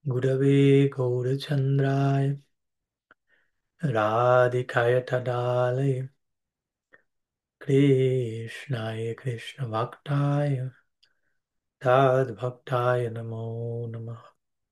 Gurave Gaurachandraya Radhikaya Tadalaya Krishnaya Krishna Bhaktaya Tad Bhaktaya Namo Namah.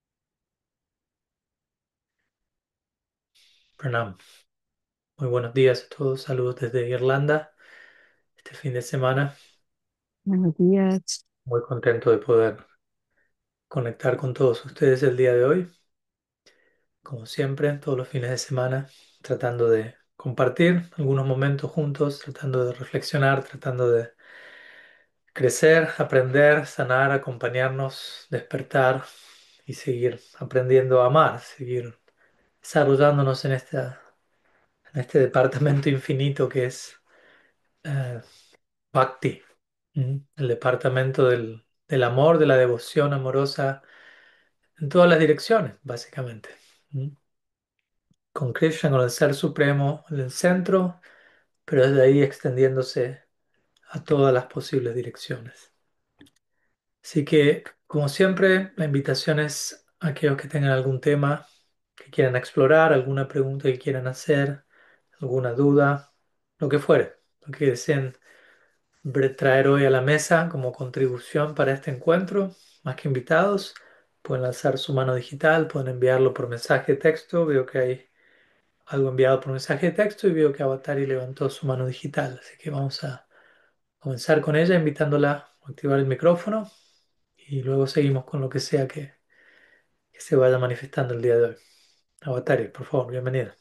Pranam. Muy buenos días a todos. Saludos desde Irlanda. Este fin de semana, Buenos días. muy contento de poder conectar con todos ustedes el día de hoy. Como siempre, todos los fines de semana, tratando de compartir algunos momentos juntos, tratando de reflexionar, tratando de crecer, aprender, sanar, acompañarnos, despertar y seguir aprendiendo a amar, seguir desarrollándonos en este departamento infinito que es eh, Bhakti, el departamento del amor, de la devoción amorosa en todas las direcciones, básicamente. ¿Mm? Con Krishna, con el Ser Supremo en el centro, pero desde ahí extendiéndose a todas las posibles direcciones. Así que, como siempre, la invitación es a aquellos que tengan algún tema que quieran explorar, alguna pregunta que quieran hacer, alguna duda, lo que fuere, lo que deseen traer hoy a la mesa como contribución para este encuentro, más que invitados, pueden lanzar su mano digital, pueden enviarlo por mensaje de texto. Veo que hay algo enviado por mensaje de texto y veo que Avatari levantó su mano digital, así que vamos a comenzar con ella, invitándola a activar el micrófono y luego seguimos con lo que sea que se vaya manifestando el día de hoy. Avatari, por favor, bienvenida.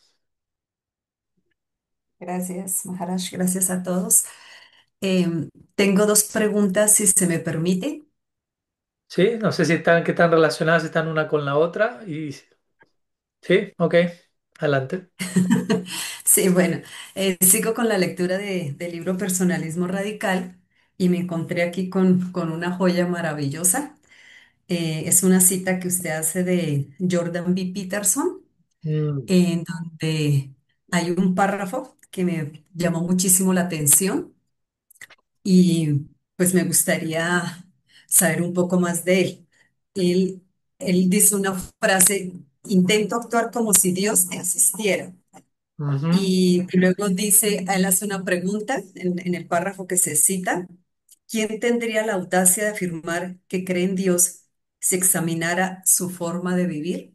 Gracias, Maharaj. Gracias a todos. Tengo dos preguntas, si se me permite. Sí, no sé si están, qué tan relacionadas están una con la otra y sí, ok, adelante. Sí, bueno, sigo con la lectura del libro Personalismo Radical y me encontré aquí con una joya maravillosa. Es una cita que usted hace de Jordan B. Peterson, Mm, en donde hay un párrafo que me llamó muchísimo la atención. Y pues me gustaría saber un poco más de él. Él, él dice una frase: intento actuar como si Dios me asistiera. ujú, Y luego dice, él hace una pregunta en el párrafo que se cita: ¿quién tendría la audacia de afirmar que cree en Dios si examinara su forma de vivir?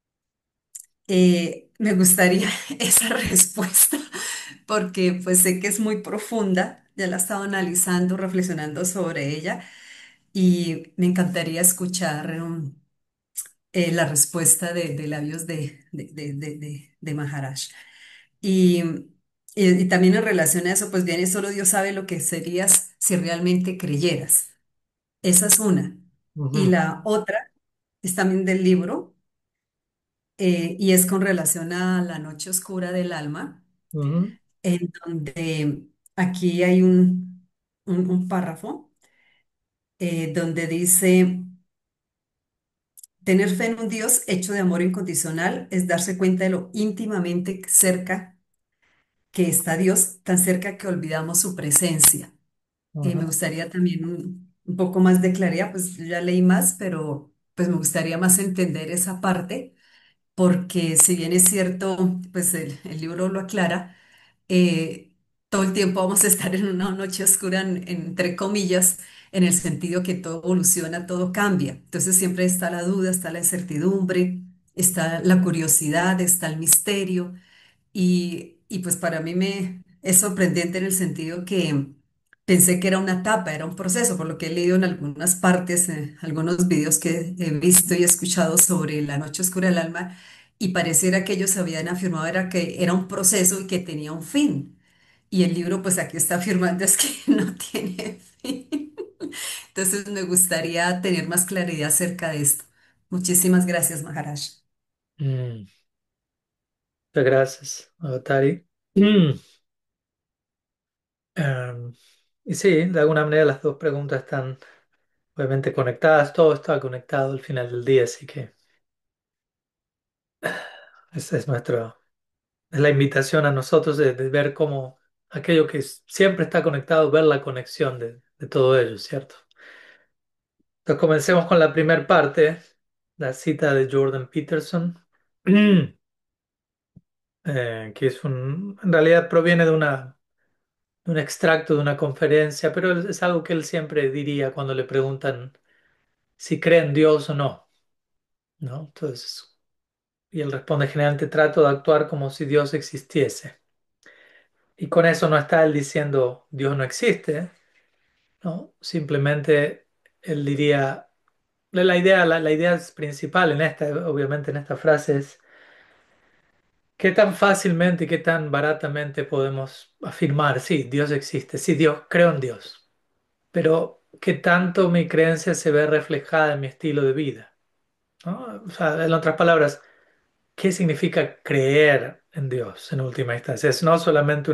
Me gustaría esa respuesta porque pues sé que es muy profunda, ya la he estado analizando, reflexionando sobre ella y me encantaría escuchar la respuesta de labios de Maharaj. Y, y también en relación a eso, pues bien, solo Dios sabe lo que serías si realmente creyeras. Esa es una. Y ujú, la otra es también del libro, y es con relación a la noche oscura del alma, ujú, en donde aquí hay un párrafo donde dice: tener fe en un Dios hecho de amor incondicional es darse cuenta de lo íntimamente cerca que está Dios, tan cerca que olvidamos su presencia. Me ujú, gustaría también un poco más de claridad, pues yo ya leí más, pero pues me gustaría más entender esa parte porque si bien es cierto, pues el libro lo aclara, eh, todo el tiempo vamos a estar en una noche oscura, entre comillas, en el sentido que todo evoluciona, todo cambia. Entonces siempre está la duda, está la incertidumbre, está la curiosidad, está el misterio. Y pues para mí me es sorprendente en el sentido que pensé que era una etapa, era un proceso, por lo que he leído en algunas partes, algunos videos que he visto y escuchado sobre la noche oscura del alma, y pareciera que ellos habían afirmado era que era un proceso y que tenía un fin. Y el libro pues aquí está afirmando es que no tiene fin. Entonces me gustaría tener más claridad acerca de esto. Muchísimas gracias, Maharaj. mm. Muchas gracias, Avatari. Mm. Em, y sí, de alguna manera las dos preguntas están obviamente conectadas, todo está conectado al final del día, así que esa es es la invitación a nosotros de ver cómo aquello que siempre está conectado, ver la conexión de todo ello, ¿cierto? Entonces comencemos con la primera parte. la cita de Jordan Peterson, que en realidad proviene de un extracto de una conferencia, pero es algo que él siempre diría cuando le preguntan si cree en Dios o no, ¿no? Entonces, y él responde generalmente trato de actuar como si Dios existiese. Y con eso no está él diciendo Dios no existe, ¿no? Simplemente él diría, la idea principal en esta, obviamente en esta frase es qué tan fácilmente y qué tan baratamente podemos afirmar, sí, Dios existe, sí, Dios, creo en Dios, pero qué tanto mi creencia se ve reflejada en mi estilo de vida, ¿no? O sea, en otras palabras, ¿qué significa creer en Dios en última instancia? Es no solamente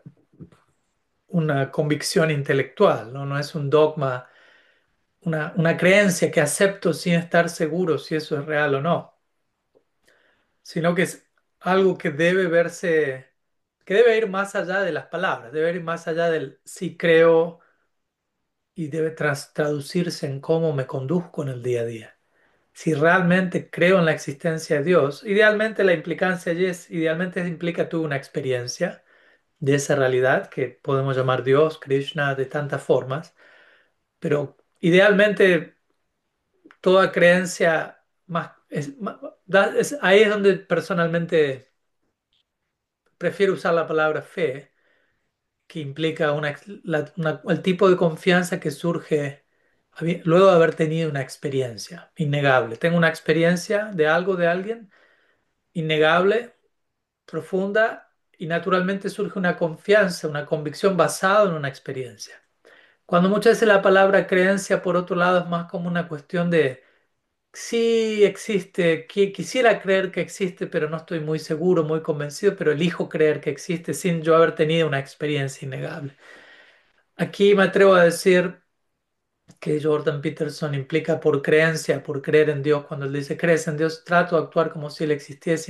una convicción intelectual, ¿no? No es un dogma, una creencia que acepto sin estar seguro si eso es real o no, sino que es algo que debe verse, que debe ir más allá de las palabras, debe ir más allá del sí creo y debe traducirse en cómo me conduzco en el día a día. Si realmente creo en la existencia de Dios, idealmente la implicancia allí es, idealmente implica tú una experiencia de esa realidad que podemos llamar Dios, Krishna, de tantas formas, pero idealmente toda creencia más, ahí es donde personalmente prefiero usar la palabra fe, que implica el tipo de confianza que surge luego de haber tenido una experiencia innegable. Tengo una experiencia de algo, de alguien, innegable, profunda, y naturalmente surge una confianza, una convicción basada en una experiencia. Cuando muchas veces la palabra creencia, por otro lado, es más como una cuestión de sí existe, quisiera creer que existe, pero no estoy muy seguro, muy convencido, pero elijo creer que existe sin yo haber tenido una experiencia innegable. Aquí me atrevo a decir que Jordan Peterson implica por creencia, por creer en Dios. Cuando él dice crees en Dios, trato de actuar como si él existiese,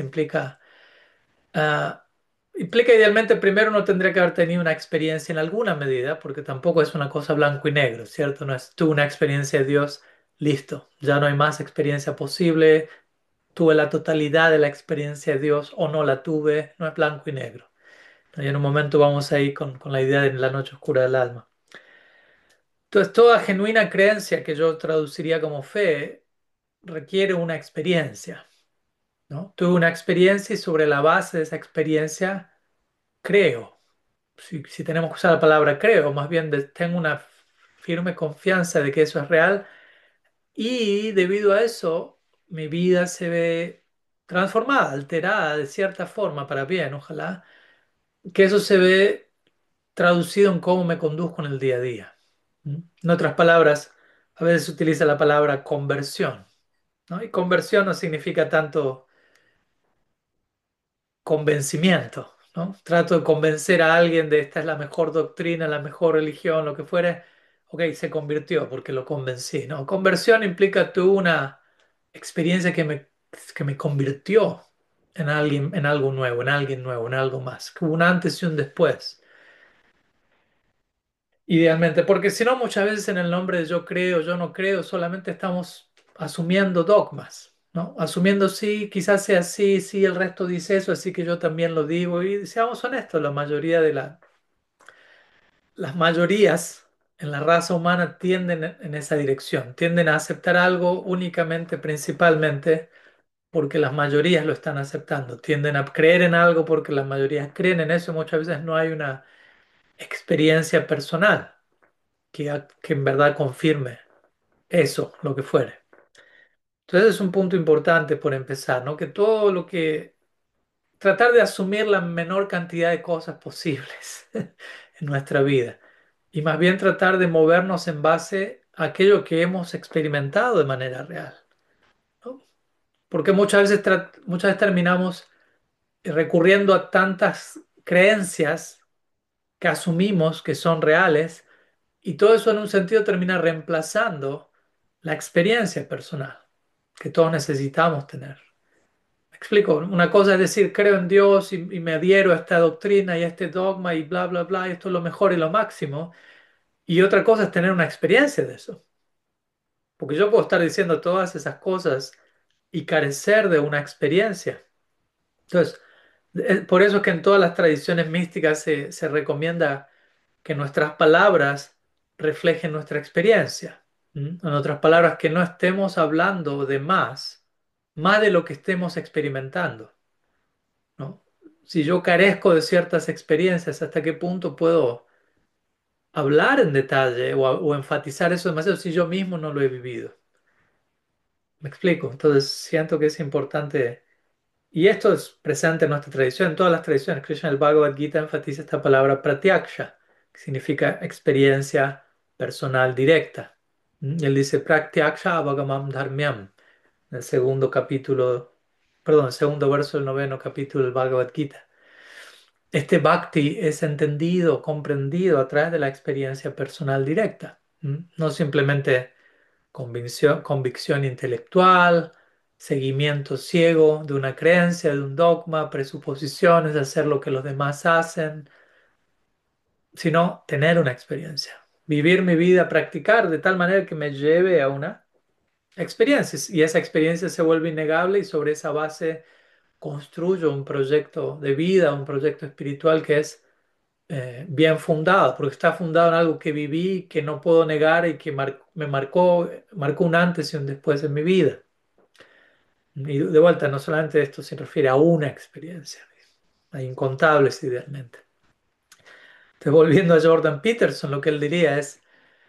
ah, implica idealmente primero uno tendría que haber tenido una experiencia en alguna medida, porque tampoco es una cosa blanco y negro, ¿cierto? No es tuve una experiencia de Dios, listo, ya no hay más experiencia posible, tuve la totalidad de la experiencia de Dios o no la tuve, no es blanco y negro. Y en un momento vamos a ir con la idea de la noche oscura del alma. Entonces, toda genuina creencia que yo traduciría como fe requiere una experiencia, ¿no? Tuve una experiencia y sobre la base de esa experiencia creo. Si tenemos que usar la palabra creo, más bien tengo una firme confianza de que eso es real y debido a eso mi vida se ve transformada, alterada de cierta forma para bien, ojalá, que eso se ve traducido en cómo me conduzco en el día a día. ¿Mm? En otras palabras, a veces se utiliza la palabra conversión, ¿no? Y conversión no significa tanto convencimiento, ¿no? Trato de convencer a alguien de esta es la mejor doctrina, la mejor religión, lo que fuere. Ok, se convirtió porque lo convencí, ¿no? Conversión implica tú una experiencia que me convirtió en alguien, en algo nuevo, en alguien nuevo, en algo más, que hubo un antes y un después. Idealmente, porque si no, muchas veces en el nombre de yo creo, yo no creo, solamente estamos asumiendo dogmas, ¿no? Asumiendo sí, quizás sea así, sí, el resto dice eso, así que yo también lo digo. Y seamos honestos, la mayoría de las mayorías en la raza humana tienden en esa dirección, tienden a aceptar algo únicamente, principalmente, porque las mayorías lo están aceptando, tienden a creer en algo porque las mayorías creen en eso, y muchas veces no hay una experiencia personal que en verdad confirme eso, lo que fuere. Entonces es un punto importante por empezar, ¿no? Que todo lo que tratar de asumir la menor cantidad de cosas posibles en nuestra vida y más bien tratar de movernos en base a aquello que hemos experimentado de manera real, ¿no? Porque muchas veces terminamos recurriendo a tantas creencias que asumimos que son reales y todo eso en un sentido termina reemplazando la experiencia personal que todos necesitamos tener. ¿Me explico? Una cosa es decir, creo en Dios y me adhiero a esta doctrina y a este dogma y bla, bla, bla, y esto es lo mejor y lo máximo. Y otra cosa es tener una experiencia de eso. Porque yo puedo estar diciendo todas esas cosas y carecer de una experiencia. Entonces, por eso es que en todas las tradiciones místicas se recomienda que nuestras palabras reflejen nuestra experiencia. En otras palabras, que no estemos hablando de más de lo que estemos experimentando, ¿no? Si yo carezco de ciertas experiencias, ¿hasta qué punto puedo hablar en detalle o enfatizar eso demasiado si yo mismo no lo he vivido? ¿Me explico? Entonces siento que es importante, y esto es presente en nuestra tradición, en todas las tradiciones. Krishna, el Bhagavad Gita, enfatiza esta palabra pratyaksha, que significa experiencia personal directa. Y él dice pratyaksha avagamam dharmyam, en el segundo capítulo, perdón, el segundo verso del noveno capítulo del Bhagavad Gita. Este bhakti es entendido, comprendido a través de la experiencia personal directa, no simplemente convicción intelectual, seguimiento ciego de una creencia, de un dogma, presuposiciones de hacer lo que los demás hacen, sino tener una experiencia, vivir mi vida, practicar de tal manera que me lleve a una experiencia y esa experiencia se vuelve innegable y sobre esa base construyo un proyecto de vida, un proyecto espiritual que es bien fundado, porque está fundado en algo que viví, que no puedo negar y que me marcó un antes y un después en mi vida. Y de vuelta, no solamente esto se refiere a una experiencia, hay incontables idealmente. Entonces, volviendo a Jordan Peterson, lo que él diría es,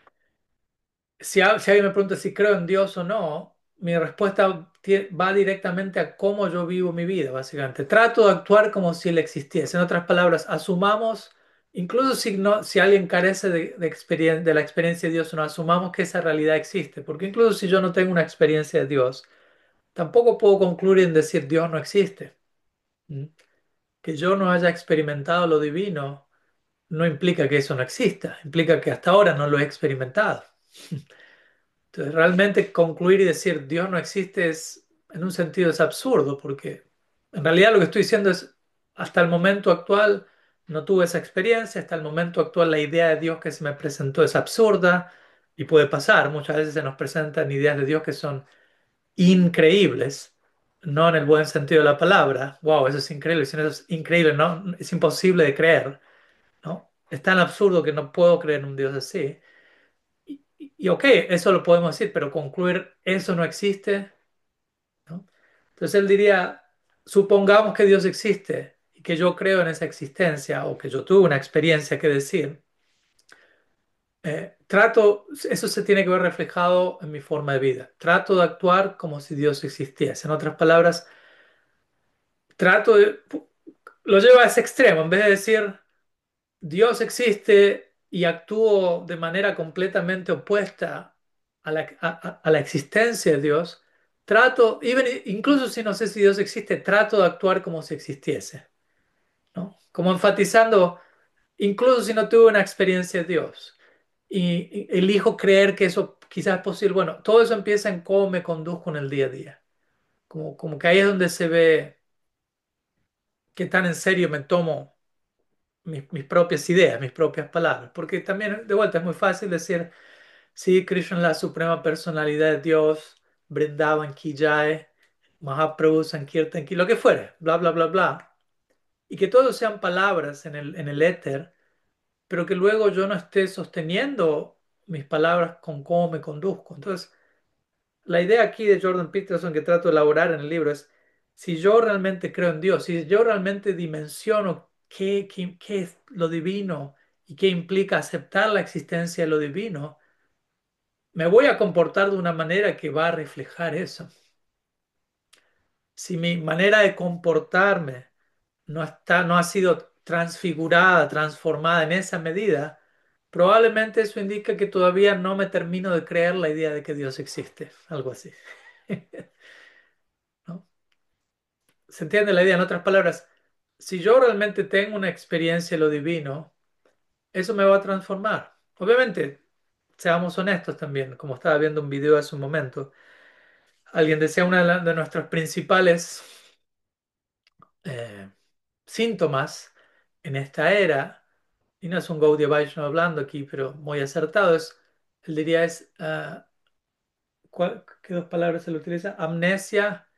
si alguien me pregunta si creo en Dios o no, mi respuesta va directamente a cómo yo vivo mi vida, básicamente. Trato de actuar como si Él existiese. En otras palabras, asumamos, incluso si alguien carece de la experiencia de Dios, no asumamos que esa realidad existe, porque incluso si yo no tengo una experiencia de Dios, tampoco puedo concluir en decir Dios no existe. ¿Mm? Que yo no haya experimentado lo divino no implica que eso no exista, implica que hasta ahora no lo he experimentado. Entonces, realmente concluir y decir Dios no existe en un sentido es absurdo, porque en realidad lo que estoy diciendo es, hasta el momento actual no tuve esa experiencia, hasta el momento actual la idea de Dios que se me presentó es absurda y puede pasar. Muchas veces se nos presentan ideas de Dios que son increíbles, no en el buen sentido de la palabra. Wow, eso es increíble, si no, eso es increíble, no, es imposible de creer, ¿no? Es tan absurdo que no puedo creer en un Dios así. Ok, eso lo podemos decir, pero concluir eso no existe, ¿no? Entonces él diría, supongamos que Dios existe y que yo creo en esa existencia o que yo tuve una experiencia que decir, eso se tiene que ver reflejado en mi forma de vida. Trato de actuar como si Dios existiese. En otras palabras, trato de, lo llevo a ese extremo, en vez de decir Dios existe y actúo de manera completamente opuesta a la existencia de Dios, incluso si no sé si Dios existe, trato de actuar como si existiese, ¿no? Como enfatizando, incluso si no tuve una experiencia de Dios y elijo creer que eso quizás es posible, bueno, todo eso empieza en cómo me conduzco en el día a día, como que ahí es donde se ve qué tan en serio me tomo mis propias ideas, mis propias palabras. Porque también, de vuelta, es muy fácil decir, sí, Krishna es la suprema personalidad de Dios, Vrindavan ki jai, Mahaprabhu Sankirtan ki, lo que fuere, bla, bla, bla, bla. Y que todos sean palabras en el éter, pero que luego yo no esté sosteniendo mis palabras con cómo me conduzco. Entonces, la idea aquí de Jordan Peterson que trato de elaborar en el libro es, si yo realmente creo en Dios, si yo realmente dimensiono qué es lo divino y qué implica aceptar la existencia de lo divino, me voy a comportar de una manera que va a reflejar eso. Si mi manera de comportarme no ha sido transfigurada, transformada en esa medida, probablemente eso indica que todavía no me termino de creer la idea de que Dios existe, algo así. ¿No? ¿Se entiende la idea? En otras palabras, si yo realmente tengo una experiencia de lo divino, eso me va a transformar. Obviamente, seamos honestos también, como estaba viendo un video hace un momento, alguien decía una de nuestras principales eh, síntomas en esta era, y no es un Gaudiya Vaishnava hablando aquí, pero muy acertado, él diría ¿qué dos palabras se le utiliza? Amnesia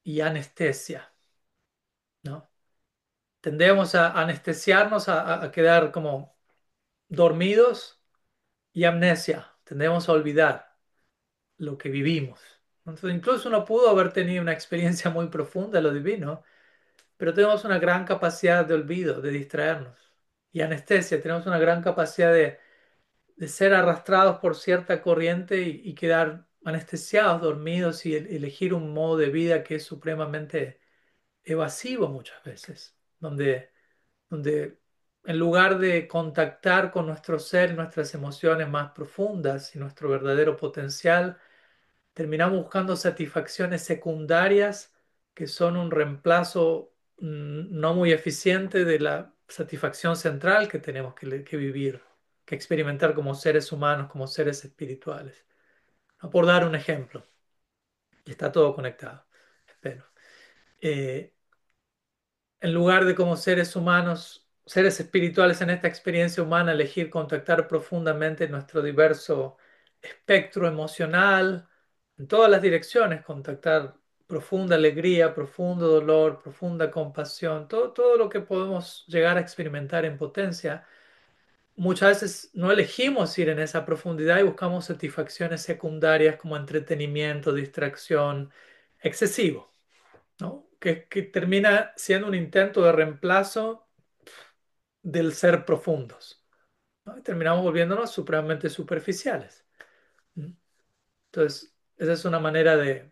y anestesia, ¿no? Tendemos a anestesiarnos, a quedar como dormidos y amnesia. Tendemos a olvidar lo que vivimos. Entonces, incluso uno pudo haber tenido una experiencia muy profunda de lo divino, pero tenemos una gran capacidad de olvido, de distraernos. Y anestesia, tenemos una gran capacidad de ser arrastrados por cierta corriente y quedar anestesiados, dormidos y elegir un modo de vida que es supremamente evasivo muchas veces, donde en lugar de contactar con nuestro ser, nuestras emociones más profundas y nuestro verdadero potencial, terminamos buscando satisfacciones secundarias que son un reemplazo no muy eficiente de la satisfacción central que tenemos que vivir, que experimentar como seres humanos, como seres espirituales. No por dar un ejemplo, y está todo conectado, espero. Eh, en lugar de como seres humanos, seres espirituales en esta experiencia humana, elegir contactar profundamente nuestro diverso espectro emocional, en todas las direcciones, contactar profunda alegría, profundo dolor, profunda compasión, todo lo que podemos llegar a experimentar en potencia. Muchas veces no elegimos ir en esa profundidad y buscamos satisfacciones secundarias como entretenimiento, distracción, excesivo, ¿no? Que termina siendo un intento de reemplazo del ser profundos, ¿no? Y terminamos volviéndonos supremamente superficiales. ¿Mm? Entonces, esa es una manera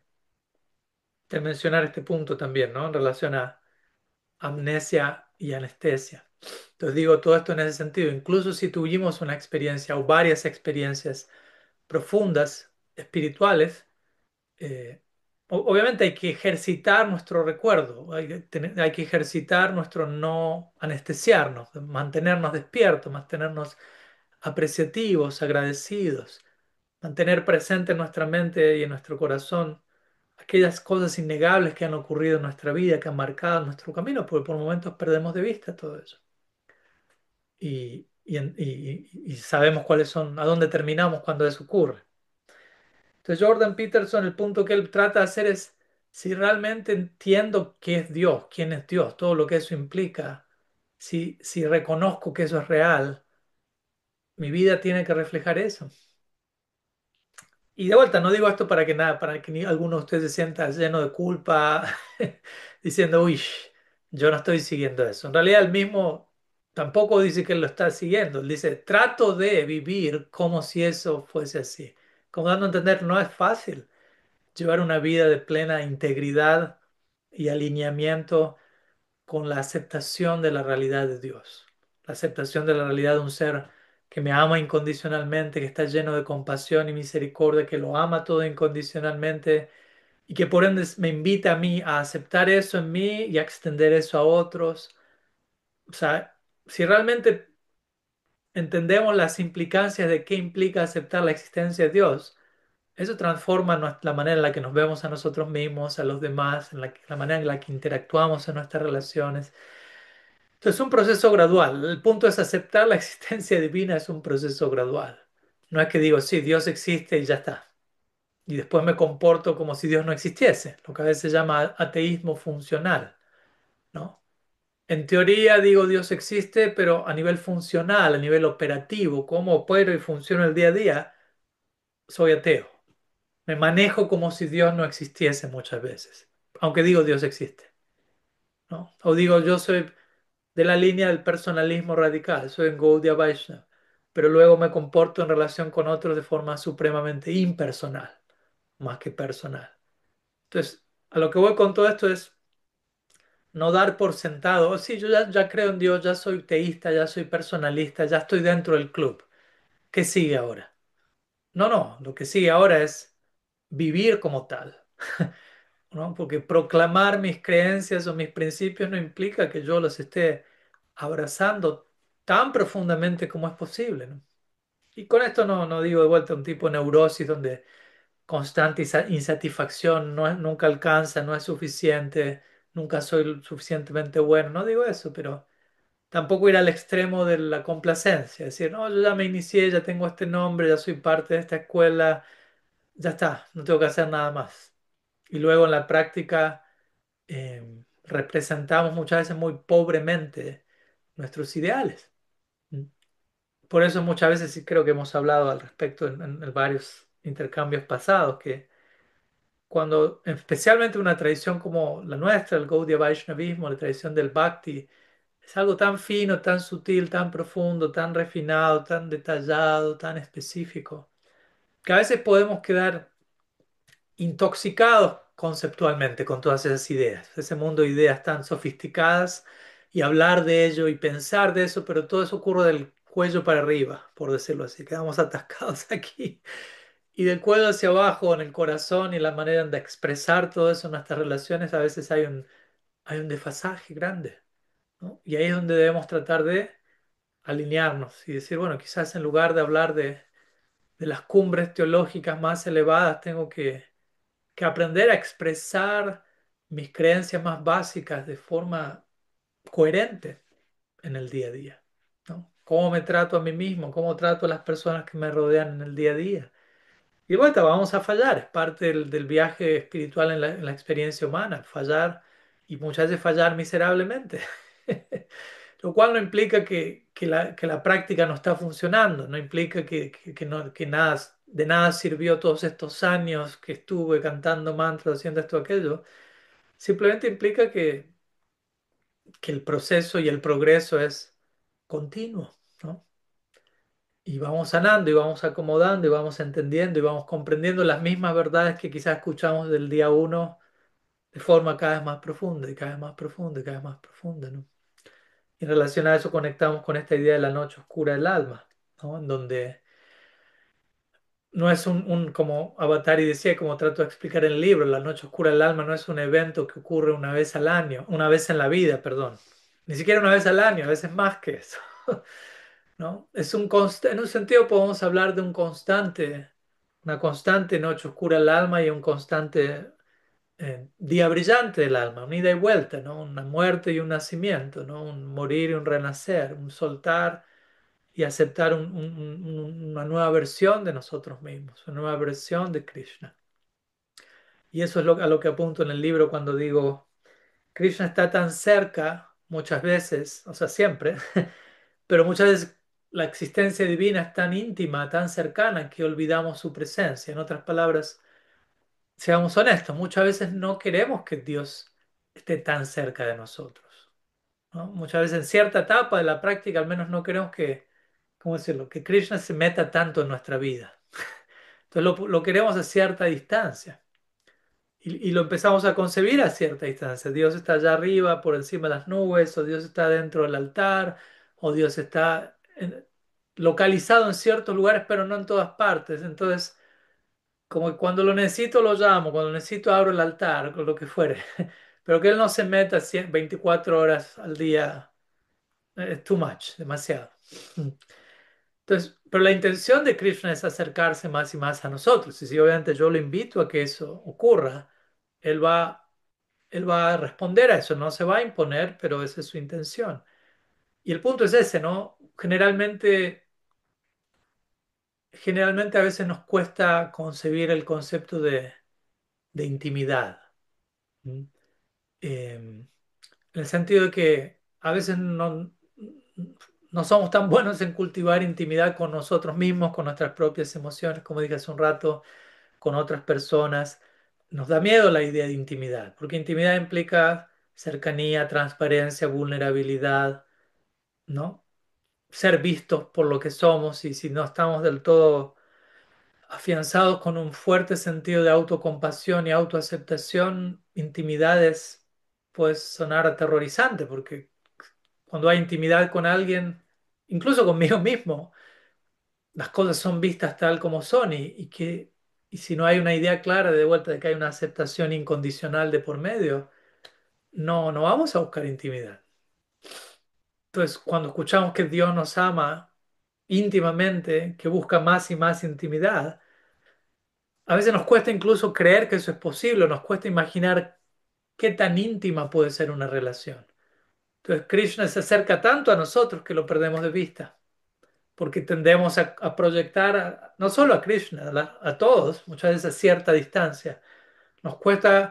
de mencionar este punto también, ¿no? En relación a amnesia y anestesia. Entonces digo todo esto en ese sentido, incluso si tuvimos una experiencia o varias experiencias profundas, espirituales, eh, obviamente hay que ejercitar nuestro recuerdo, hay que ejercitar nuestro no anestesiarnos, mantenernos despiertos, mantenernos apreciativos, agradecidos, mantener presente en nuestra mente y en nuestro corazón aquellas cosas innegables que han ocurrido en nuestra vida, que han marcado nuestro camino, porque por momentos perdemos de vista todo eso. Y sabemos cuáles son, a dónde terminamos cuando eso ocurre. Entonces Jordan Peterson, el punto que él trata de hacer es, si realmente entiendo qué es Dios, quién es Dios, todo lo que eso implica, si reconozco que eso es real, mi vida tiene que reflejar eso. Y de vuelta, no digo esto para que nada, para que ni alguno de ustedes se sienta lleno de culpa, diciendo, uy, yo no estoy siguiendo eso. En realidad, él mismo tampoco dice que él lo está siguiendo. Él dice, trato de vivir como si eso fuese así. Como dando a entender, no es fácil llevar una vida de plena integridad y alineamiento con la aceptación de la realidad de Dios, la aceptación de la realidad de un ser que me ama incondicionalmente, que está lleno de compasión y misericordia, que lo ama todo incondicionalmente y que por ende me invita a mí a aceptar eso en mí y a extender eso a otros. O sea, si realmente entendemos las implicancias de qué implica aceptar la existencia de Dios, eso transforma la manera en la que nos vemos a nosotros mismos, a los demás, en la manera en la que interactuamos en nuestras relaciones. Entonces, es un proceso gradual. El punto es aceptar la existencia divina, es un proceso gradual. No es que digo, sí, Dios existe y ya está. Y después me comporto como si Dios no existiese, lo que a veces se llama ateísmo funcional, ¿no? En teoría digo Dios existe, pero a nivel funcional, a nivel operativo, cómo opero y funciono el día a día, soy ateo. Me manejo como si Dios no existiese muchas veces, aunque digo Dios existe, ¿no? O digo yo soy de la línea del personalismo radical, soy en Gaudiya Vaishnava, pero luego me comporto en relación con otros de forma supremamente impersonal, más que personal. Entonces, a lo que voy con todo esto es no dar por sentado, oh, sí, yo ya creo en Dios, ya soy teísta, ya soy personalista, ya estoy dentro del club. ¿Qué sigue ahora? No, lo que sigue ahora es vivir como tal, ¿no? Porque proclamar mis creencias o mis principios no implica que yo los esté abrazando tan profundamente como es posible, ¿no? Y con esto no digo de vuelta un tipo de neurosis donde constante insatisfacción no nunca alcanza, no es suficiente, nunca soy lo suficientemente bueno, no digo eso, pero tampoco ir al extremo de la complacencia, decir, no, yo ya me inicié, ya tengo este nombre, ya soy parte de esta escuela, ya está, no tengo que hacer nada más. Y luego en la práctica representamos muchas veces muy pobremente nuestros ideales. ¿Mm? Por eso muchas veces sí creo que hemos hablado al respecto en varios intercambios pasados, que cuando, especialmente una tradición como la nuestra, el Gaudiya Vaishnavismo, la tradición del Bhakti, es algo tan fino, tan sutil, tan profundo, tan refinado, tan detallado, tan específico, que a veces podemos quedar intoxicados conceptualmente con todas esas ideas, ese mundo de ideas tan sofisticadas y hablar de ello y pensar de eso, pero todo eso ocurre del cuello para arriba, por decirlo así, quedamos atascados aquí. Y del cuello hacia abajo, en el corazón y la manera de expresar todo eso en nuestras relaciones, a veces hay un desfasaje grande, ¿no? Y ahí es donde debemos tratar de alinearnos y decir, bueno, quizás en lugar de hablar de las cumbres teológicas más elevadas, tengo que aprender a expresar mis creencias más básicas de forma coherente en el día a día, ¿no? Cómo me trato a mí mismo, cómo trato a las personas que me rodean en el día a día. Y de vuelta, vamos a fallar, es parte del viaje espiritual en la experiencia humana, fallar y muchas veces fallar miserablemente. Lo cual no implica que la práctica no está funcionando, no implica que nada, de nada sirvió todos estos años que estuve cantando mantras, haciendo esto, aquello. Simplemente implica que el proceso y el progreso es continuo, ¿no? Y vamos sanando y vamos acomodando y vamos entendiendo y vamos comprendiendo las mismas verdades que quizás escuchamos del día uno de forma cada vez más profunda y cada vez más profunda y cada vez más profunda, ¿no? Y en relación a eso conectamos con esta idea de la noche oscura del alma, ¿no? En donde no es como Avatar y decía, como trato de explicar en el libro, la noche oscura del alma no es un evento que ocurre una vez al año, una vez en la vida, perdón. Ni siquiera una vez al año, a veces más que eso, ¿no? En un sentido podemos hablar de una constante noche oscura del alma y un constante día brillante del alma, un ida y vuelta, ¿no? Una muerte y un nacimiento, ¿no? Un morir y un renacer, un soltar y aceptar una nueva versión de nosotros mismos, una nueva versión de Krishna. Y eso es a lo que apunto en el libro cuando digo, Krishna está tan cerca muchas veces, o sea, siempre, pero muchas veces la existencia divina es tan íntima, tan cercana, que olvidamos su presencia. En otras palabras, seamos honestos, muchas veces no queremos que Dios esté tan cerca de nosotros, ¿no? Muchas veces en cierta etapa de la práctica al menos no queremos ¿cómo decirlo?, que Krishna se meta tanto en nuestra vida. Entonces lo queremos a cierta distancia y lo empezamos a concebir a cierta distancia. Dios está allá arriba, por encima de las nubes, o Dios está dentro del altar, o Dios está localizado en ciertos lugares, pero no en todas partes. Entonces, como que cuando lo necesito lo llamo, cuando lo necesito abro el altar, o lo que fuere. Pero que Él no se meta 24 horas al día, es too much, demasiado. Entonces, pero la intención de Krishna es acercarse más y más a nosotros. Y si obviamente yo lo invito a que eso ocurra, Él va, Él va a responder a eso, no se va a imponer, pero esa es su intención. Y el punto es ese, ¿no? Generalmente a veces nos cuesta concebir el concepto de intimidad. ¿Mm? En el sentido de que a veces no somos tan buenos en cultivar intimidad con nosotros mismos, con nuestras propias emociones, como dije hace un rato, con otras personas. Nos da miedo la idea de intimidad, porque intimidad implica cercanía, transparencia, vulnerabilidad, ¿no? Ser vistos por lo que somos y si no estamos del todo afianzados con un fuerte sentido de autocompasión y autoaceptación, intimidades puede sonar aterrorizante, porque cuando hay intimidad con alguien, incluso conmigo mismo, las cosas son vistas tal como son y si no hay una idea clara de vuelta de que hay una aceptación incondicional de por medio, no vamos a buscar intimidad. Entonces, cuando escuchamos que Dios nos ama íntimamente, que busca más y más intimidad, a veces nos cuesta incluso creer que eso es posible, nos cuesta imaginar qué tan íntima puede ser una relación. Entonces, Krishna se acerca tanto a nosotros que lo perdemos de vista, porque tendemos a proyectar no solo a Krishna, a todos, muchas veces a cierta distancia. Nos cuesta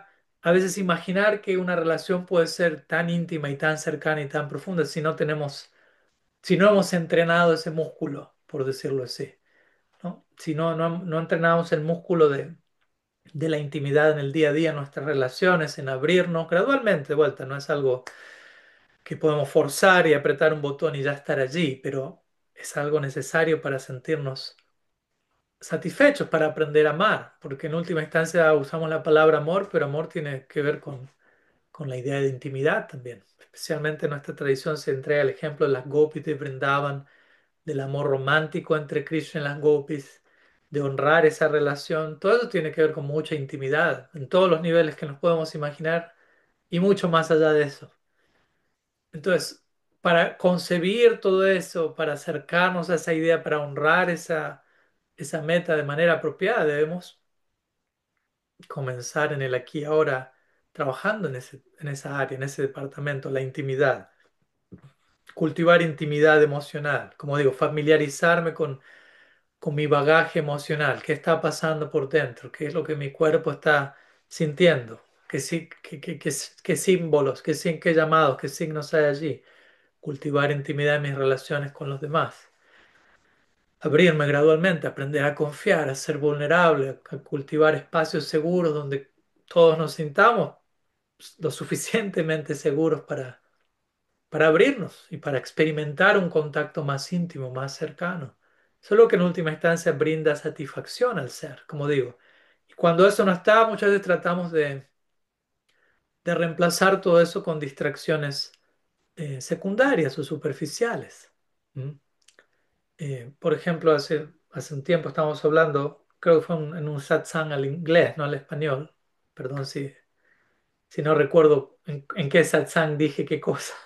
a veces imaginar que una relación puede ser tan íntima y tan cercana y tan profunda si no tenemos, si no hemos entrenado ese músculo, por decirlo así, ¿no? Si no entrenamos el músculo de la intimidad en el día a día, en nuestras relaciones, en abrirnos gradualmente, de vuelta, no es algo que podemos forzar y apretar un botón y ya estar allí, pero es algo necesario para sentirnos satisfechos, para aprender a amar, porque en última instancia usamos la palabra amor, pero amor tiene que ver con la idea de intimidad también. Especialmente en nuestra tradición se entrega el ejemplo de las gopis de Vrindavan, del amor romántico entre Krishna y las gopis, de honrar esa relación. Todo eso tiene que ver con mucha intimidad, en todos los niveles que nos podemos imaginar y mucho más allá de eso. Entonces, para concebir todo eso, para acercarnos a esa idea, para honrar esa meta de manera apropiada, debemos comenzar en el aquí y ahora, trabajando en esa área, en ese departamento, la intimidad, cultivar intimidad emocional, como digo, familiarizarme con mi bagaje emocional, qué está pasando por dentro, qué es lo que mi cuerpo está sintiendo, qué, sí- qué símbolos, qué llamados, qué signos hay allí, cultivar intimidad en mis relaciones con los demás, abrirme gradualmente, aprender a confiar, a ser vulnerable, a cultivar espacios seguros donde todos nos sintamos lo suficientemente seguros para abrirnos y para experimentar un contacto más íntimo, más cercano. Eso es lo que en última instancia brinda satisfacción al ser, como digo. Y cuando eso no está, muchas veces tratamos de reemplazar todo eso con distracciones secundarias o superficiales. ¿Mm? Por ejemplo, hace un tiempo estábamos hablando, creo que fue en un satsang al inglés, no al español. Perdón si no recuerdo en qué satsang dije qué cosa.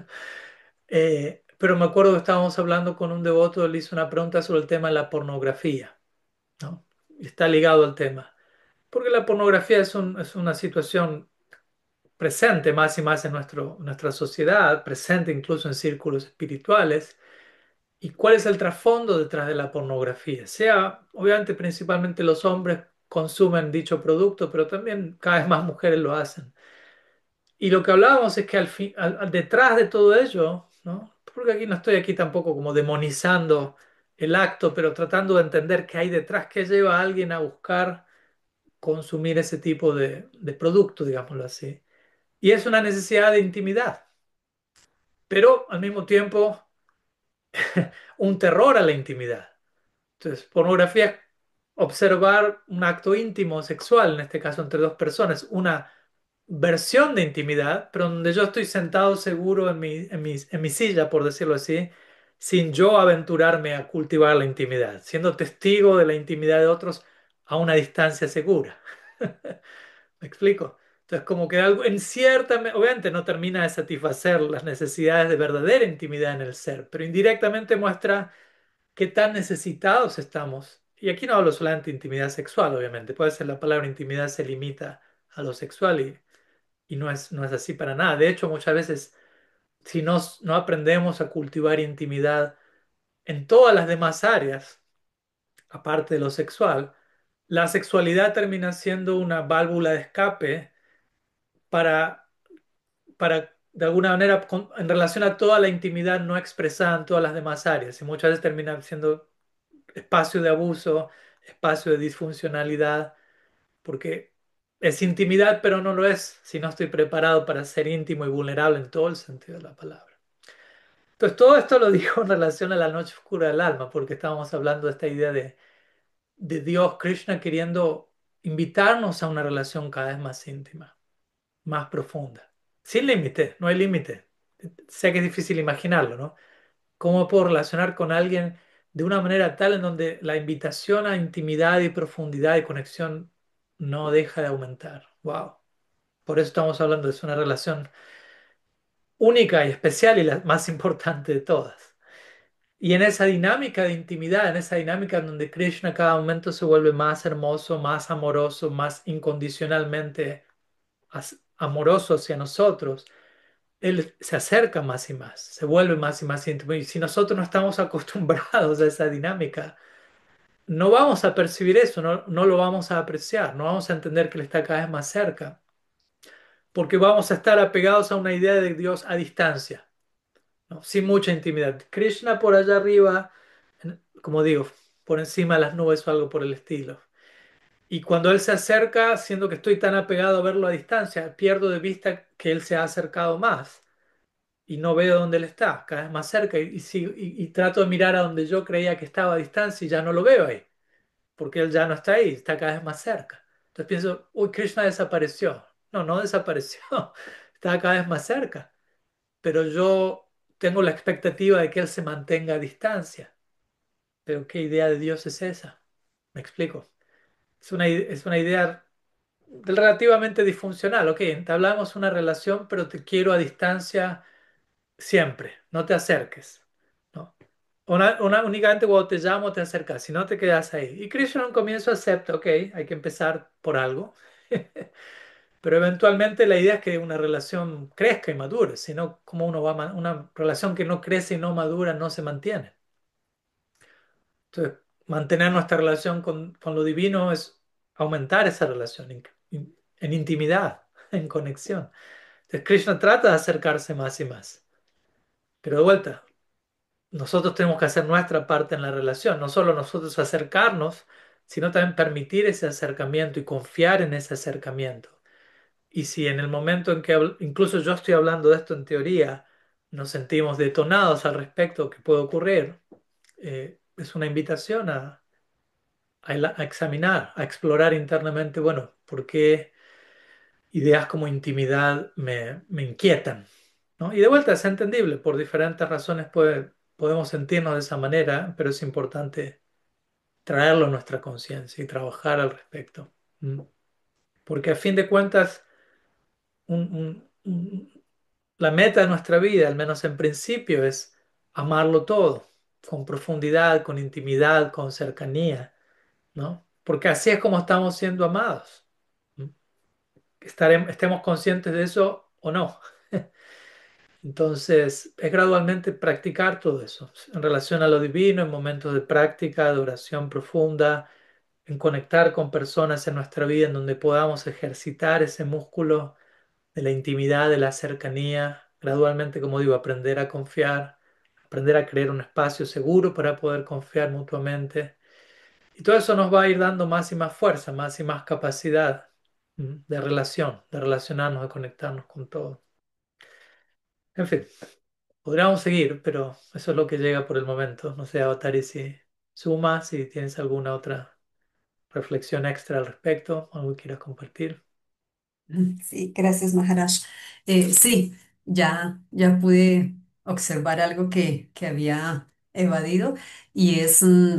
Pero me acuerdo que estábamos hablando con un devoto, él hizo una pregunta sobre el tema de la pornografía, ¿no? Y está ligado al tema. Porque la pornografía es una situación presente más y más en nuestra sociedad, presente incluso en círculos espirituales. ¿Y cuál es el trasfondo detrás de la pornografía? Sea, obviamente, principalmente los hombres consumen dicho producto, pero también cada vez más mujeres lo hacen. Y lo que hablábamos es que detrás de todo ello, ¿no? Porque aquí no estoy aquí tampoco como demonizando el acto, pero tratando de entender qué hay detrás, qué lleva a alguien a buscar consumir ese tipo de producto, digámoslo así. Y es una necesidad de intimidad, pero al mismo tiempo un terror a la intimidad. Entonces, pornografía es observar un acto íntimo sexual, en este caso entre dos personas, una versión de intimidad, pero donde yo estoy sentado seguro en mi silla, por decirlo así, sin yo aventurarme a cultivar la intimidad, siendo testigo de la intimidad de otros a una distancia segura. ¿Me explico? Entonces, como que algo, obviamente no termina de satisfacer las necesidades de verdadera intimidad en el ser, pero indirectamente muestra qué tan necesitados estamos. Y aquí no hablo solamente de intimidad sexual, obviamente. Puede ser la palabra intimidad se limita a lo sexual y no es así para nada. De hecho, muchas veces, si no aprendemos a cultivar intimidad en todas las demás áreas, aparte de lo sexual, la sexualidad termina siendo una válvula de escape para, para de alguna manera, en relación a toda la intimidad no expresada en todas las demás áreas. Y muchas veces termina siendo espacio de abuso, espacio de disfuncionalidad, porque es intimidad, pero no lo es si no estoy preparado para ser íntimo y vulnerable en todo el sentido de la palabra. Entonces, todo esto lo digo en relación a la noche oscura del alma, porque estábamos hablando de esta idea de Dios, Krishna, queriendo invitarnos a una relación cada vez más íntima, más profunda, sin límite, no hay límite. Sé que es difícil imaginarlo, ¿no? ¿Cómo puedo relacionar con alguien de una manera tal en donde la invitación a intimidad y profundidad y conexión no deja de aumentar? Wow. Por eso estamos hablando de una relación única y especial y la más importante de todas. Y en esa dinámica de intimidad, en esa dinámica en donde Krishna a cada momento se vuelve más hermoso, más amoroso, más incondicionalmente amoroso hacia nosotros, Él se acerca más y más, se vuelve más y más íntimo. Y si nosotros no estamos acostumbrados a esa dinámica, no vamos a percibir eso, no lo vamos a apreciar, no vamos a entender que Él está cada vez más cerca. porque vamos a estar apegados a una idea de Dios a distancia, ¿no? Sin mucha intimidad. Krishna por allá arriba, como digo, por encima de las nubes o algo por el estilo. Y cuando Él se acerca, siendo que estoy tan apegado a verlo a distancia, pierdo de vista que Él se ha acercado más y no veo dónde Él está, cada vez más cerca, y trato de mirar a donde yo creía que estaba a distancia y ya no lo veo ahí, porque Él ya no está ahí, está cada vez más cerca. Entonces pienso, uy, Krishna desapareció. No, no desapareció, está cada vez más cerca, pero yo tengo la expectativa de que Él se mantenga a distancia. Pero ¿qué idea de Dios es esa? Me explico. Es una idea relativamente disfuncional. Ok, entablamos una relación, pero te quiero a distancia siempre. No te acerques, ¿no? Únicamente cuando te llamo te acercas, si no te quedas ahí. Y Krishna en un comienzo acepta, ok, hay que empezar por algo. Pero eventualmente la idea es que una relación crezca y madure, si no, ¿cómo uno va una relación que no crece y no madura no se mantiene? Entonces, mantener nuestra relación con lo divino es aumentar esa relación en intimidad, en conexión. Entonces, Krishna trata de acercarse más y más. Pero de vuelta, nosotros tenemos que hacer nuestra parte en la relación, no solo nosotros acercarnos, sino también permitir ese acercamiento y confiar en ese acercamiento. Y si en el momento en que incluso yo estoy hablando de esto en teoría, nos sentimos detonados al respecto que puede ocurrir, es una invitación a examinar, a explorar internamente, bueno, ¿por qué ideas como intimidad me inquietan? ¿No? Y de vuelta es entendible, por diferentes razones podemos sentirnos de esa manera, pero es importante traerlo a nuestra conciencia y trabajar al respecto. ¿Mm? Porque a fin de cuentas, la meta de nuestra vida, al menos en principio, es amarlo todo, con profundidad, con intimidad, con cercanía, ¿no? Porque así es como estamos siendo amados. ¿Mm? Estemos conscientes de eso o no. Entonces, es gradualmente practicar todo eso en relación a lo divino, en momentos de práctica, de oración profunda, en conectar con personas en nuestra vida en donde podamos ejercitar ese músculo de la intimidad, de la cercanía, gradualmente, como digo, aprender a confiar, aprender a crear un espacio seguro para poder confiar mutuamente. Y todo eso nos va a ir dando más y más fuerza, más y más capacidad de relación, de relacionarnos, de conectarnos con todo. En fin, podríamos seguir, pero eso es lo que llega por el momento. No sé, Avatari, si sumas, si tienes alguna otra reflexión extra al respecto, algo que quieras compartir. Sí, gracias, Maharaj. Sí, ya pude observar algo que había evadido y es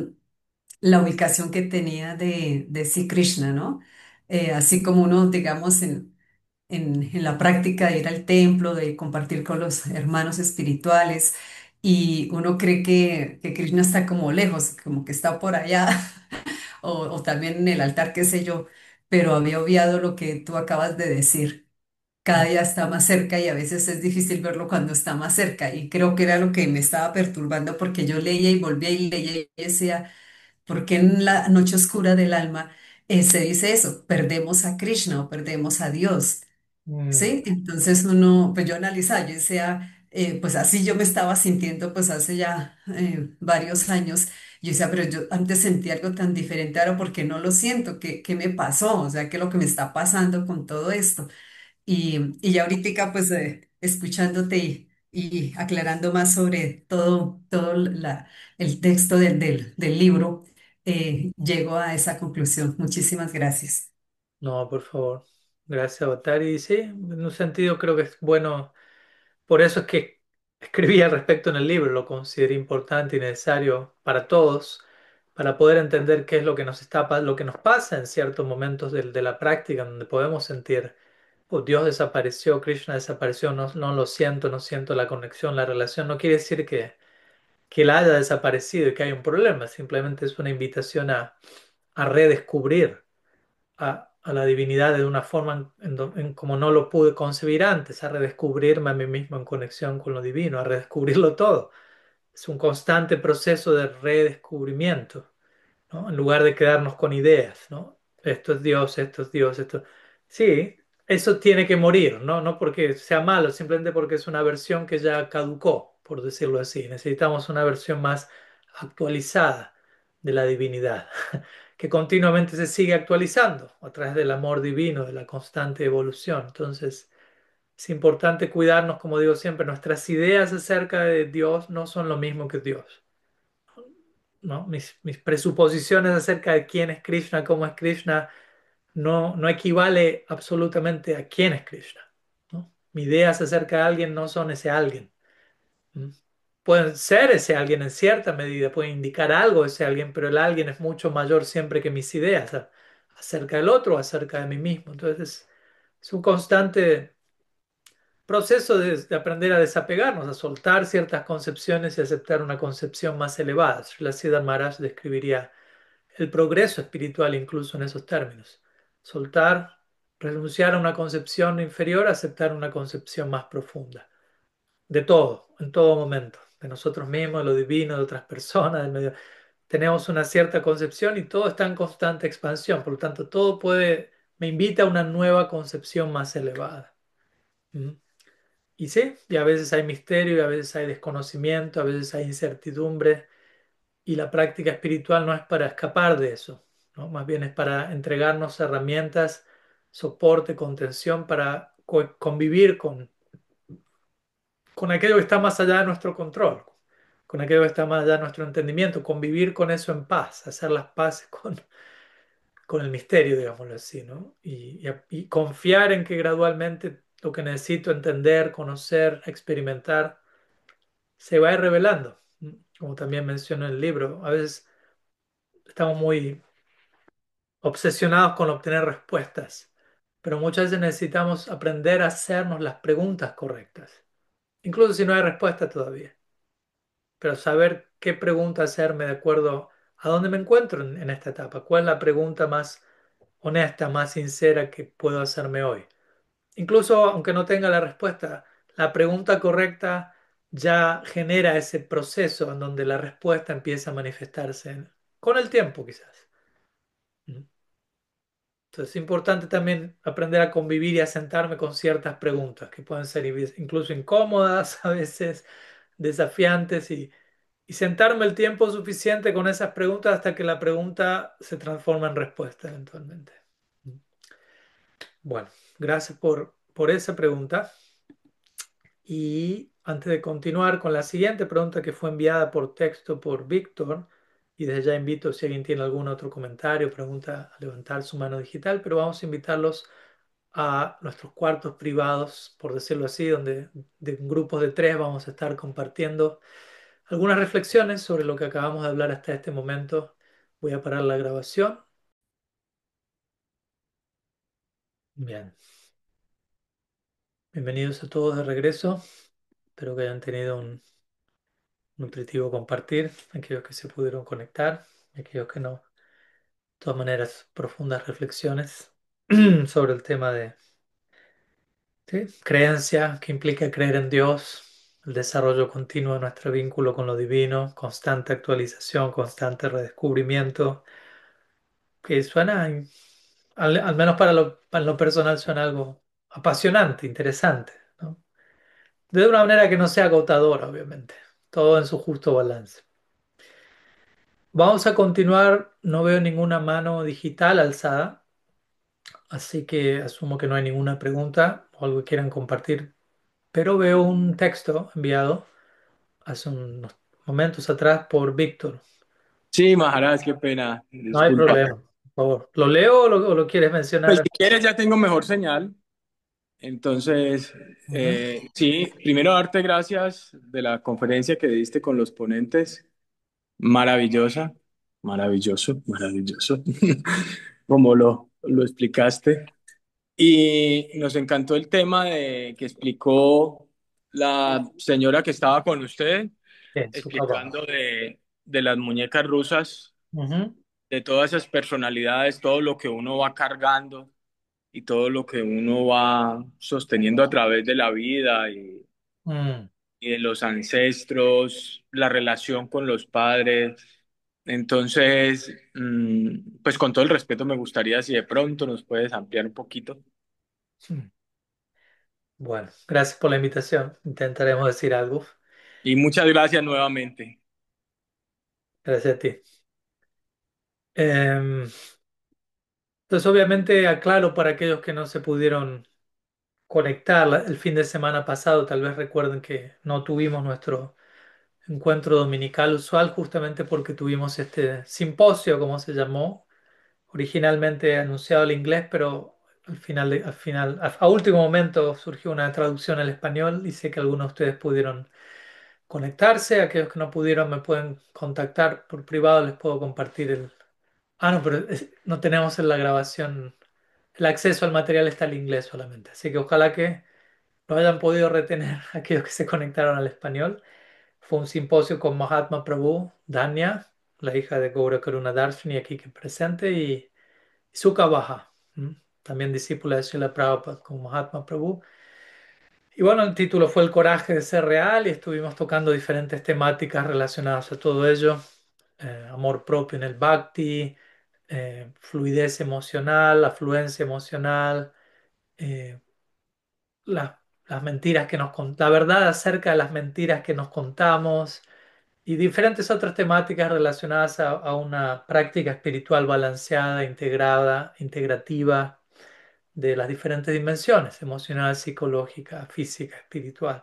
la ubicación que tenía de Sri Krishna, ¿no? Así como uno, digamos, en la práctica de ir al templo, de compartir con los hermanos espirituales, y uno cree que Krishna está como lejos, como que está por allá, o también en el altar, qué sé yo, pero había obviado lo que tú acabas de decir. Cada Mm, día está más cerca y a veces es difícil verlo cuando está más cerca. Y creo que era lo que me estaba perturbando porque yo leía y volvía y leía y decía, ¿por qué en la noche oscura del alma se dice eso? Perdemos a Krishna o perdemos a Dios. mm, ¿Sí? Entonces uno, pues yo analizaba, yo decía, pues así yo me estaba sintiendo pues hace ya varios años. Yo decía, pero yo antes sentía algo tan diferente, ahora ¿por qué no lo siento? ¿Qué me pasó? O sea, ¿qué es lo que me está pasando con todo esto? Y ya ahorita pues escuchándote y aclarando más sobre todo el texto del libro, llego a esa conclusión. Muchísimas gracias. no, por favor. Gracias, Avatari. Y sí, en un sentido creo que es bueno. Por eso es que escribí al respecto en el libro, lo consideré importante y necesario para todos, para poder entender qué es lo que lo que nos pasa en ciertos momentos de la práctica, donde podemos sentir, oh, Dios desapareció, Krishna desapareció, no, no lo siento, no siento la conexión, la relación. No quiere decir que él haya desaparecido y que hay un problema, simplemente es una invitación a redescubrir a la divinidad de una forma en como no lo pude concebir antes, a redescubrirme a mí mismo en conexión con lo divino, a redescubrirlo todo. Es un constante proceso de redescubrimiento, ¿no? En lugar de quedarnos con ideas, ¿no? Esto es Dios, esto es Dios, esto. Sí, eso tiene que morir, ¿no? No porque sea malo, simplemente porque es una versión que ya caducó, por decirlo así. Necesitamos una versión más actualizada de la divinidad, que continuamente se sigue actualizando a través del amor divino, de la constante evolución. Entonces, es importante cuidarnos, como digo siempre, nuestras ideas acerca de Dios no son lo mismo que Dios, ¿no? Mis presuposiciones acerca de quién es Krishna, cómo es Krishna no equivale absolutamente a quién es Krishna, ¿no? Mis ideas acerca de alguien no son ese alguien. ¿Mm? Pueden ser ese alguien en cierta medida, pueden indicar algo de ese alguien, pero el alguien es mucho mayor siempre que mis ideas acerca del otro, acerca de mí mismo. Entonces, es un constante proceso de aprender a desapegarnos, a soltar ciertas concepciones y aceptar una concepción más elevada. Srila Siddhar Maharaj describiría el progreso espiritual incluso en esos términos. Soltar, renunciar a una concepción inferior, aceptar una concepción más profunda. De todo, en todo momento. De nosotros mismos, de lo divino, de otras personas, del medio. Tenemos una cierta concepción y todo está en constante expansión. Por lo tanto, todo puede, me invita a una nueva concepción más elevada. ¿Mm? Y sí, y a veces hay misterio, y a veces hay desconocimiento, a veces hay incertidumbre. Y la práctica espiritual no es para escapar de eso, ¿no? Más bien es para entregarnos herramientas, soporte, contención para convivir con aquello que está más allá de nuestro control, con aquello que está más allá de nuestro entendimiento, convivir con eso en paz, hacer las paces con el misterio, digámoslo así, ¿no? Y confiar en que gradualmente lo que necesito entender, conocer, experimentar, se va a ir revelando. Como también menciono en el libro, a veces estamos muy obsesionados con obtener respuestas, pero muchas veces necesitamos aprender a hacernos las preguntas correctas, incluso si no hay respuesta todavía, pero saber qué pregunta hacerme de acuerdo a dónde me encuentro en esta etapa, cuál es la pregunta más honesta, más sincera que puedo hacerme hoy. Incluso aunque no tenga la respuesta, la pregunta correcta ya genera ese proceso en donde la respuesta empieza a manifestarse con el tiempo quizás. ¿Mm? Entonces es importante también aprender a convivir y a sentarme con ciertas preguntas que pueden ser incluso incómodas, a veces desafiantes, y sentarme el tiempo suficiente con esas preguntas hasta que la pregunta se transforma en respuesta eventualmente. Bueno, gracias por esa pregunta. Y antes de continuar con la siguiente pregunta que fue enviada por texto por Víctor, y desde ya invito si alguien tiene algún otro comentario, pregunta a levantar su mano digital, pero vamos a invitarlos a nuestros cuartos privados, por decirlo así, donde de grupos de tres vamos a estar compartiendo algunas reflexiones sobre lo que acabamos de hablar hasta este momento. Voy a parar la grabación. Bien, bienvenidos a todos de regreso. Espero que hayan tenido un nutritivo compartir, aquellos que se pudieron conectar, aquellos que no. De todas maneras, profundas reflexiones sobre el tema de, ¿sí?, creencia, que implica creer en Dios, el desarrollo continuo de nuestro vínculo con lo divino, constante actualización, constante redescubrimiento, que suena, al menos para lo personal, suena algo apasionante, interesante, ¿no? De una manera que no sea agotadora, obviamente, todo en su justo balance. Vamos a continuar, no veo ninguna mano digital alzada, así que asumo que no hay ninguna pregunta o algo que quieran compartir, pero veo un texto enviado hace unos momentos atrás por Víctor. Sí, Maharaj, qué pena, No hay disculpa. problema, por favor. ¿Lo leo o lo quieres Pues mencionar? si quieres ya tengo mejor señal. Entonces, Ujú. sí, primero darte gracias de la conferencia que diste con los ponentes. Maravillosa, maravilloso, maravilloso, como lo explicaste. Y nos encantó el tema que explicó la señora que estaba con usted, Bien, su papá. explicando de las muñecas rusas, Ujú. de todas esas personalidades, todo lo que uno va cargando y todo lo que uno va sosteniendo a través de la vida Mm. y de los ancestros, la relación con los padres. Entonces, pues con todo el respeto me gustaría si de pronto nos puedes ampliar un poquito. Hmm. Bueno, gracias por la invitación. Intentaremos decir algo. Y muchas gracias nuevamente. Gracias a ti. Entonces, obviamente, aclaro para aquellos que no se pudieron conectar el fin de semana pasado, tal vez recuerden que no tuvimos nuestro encuentro dominical usual justamente porque tuvimos este simposio, como se llamó, originalmente anunciado al inglés, pero a último momento surgió una traducción al español y sé que algunos de ustedes pudieron conectarse. Aquellos que no pudieron me pueden contactar por privado, les puedo compartir el... Ah, no, pero no tenemos en la grabación, el acceso al material está en inglés solamente, así que ojalá que lo hayan podido retener aquellos que se conectaron al español. Fue un simposio con Mahatma Prabhu, Danya, la hija de Gaura Karuna Darshini aquí que presente, y Sukha Baha, también discípula de Srila Prabhupada con Mahatma Prabhu. Y bueno, el título fue El coraje de ser real y estuvimos tocando diferentes temáticas relacionadas a todo ello. Amor propio en el bhakti, fluidez emocional, afluencia emocional, eh, las mentiras que la verdad acerca de las mentiras que nos contamos y diferentes otras temáticas relacionadas a una práctica espiritual balanceada, integrada, integrativa de las diferentes dimensiones, emocional, psicológica, física, espiritual.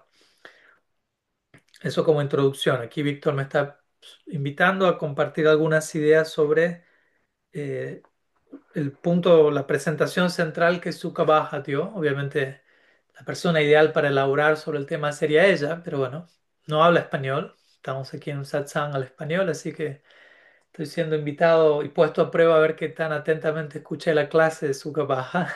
Eso como introducción. Aquí Víctor me está invitando a compartir algunas ideas sobre eh, el punto, la presentación central que Sukha Baha dio. Obviamente la persona ideal para elaborar sobre el tema sería ella, pero bueno, no habla español. Estamos aquí en un satsang al español, así que estoy siendo invitado y puesto a prueba a ver qué tan atentamente escuché la clase de Sukha Baha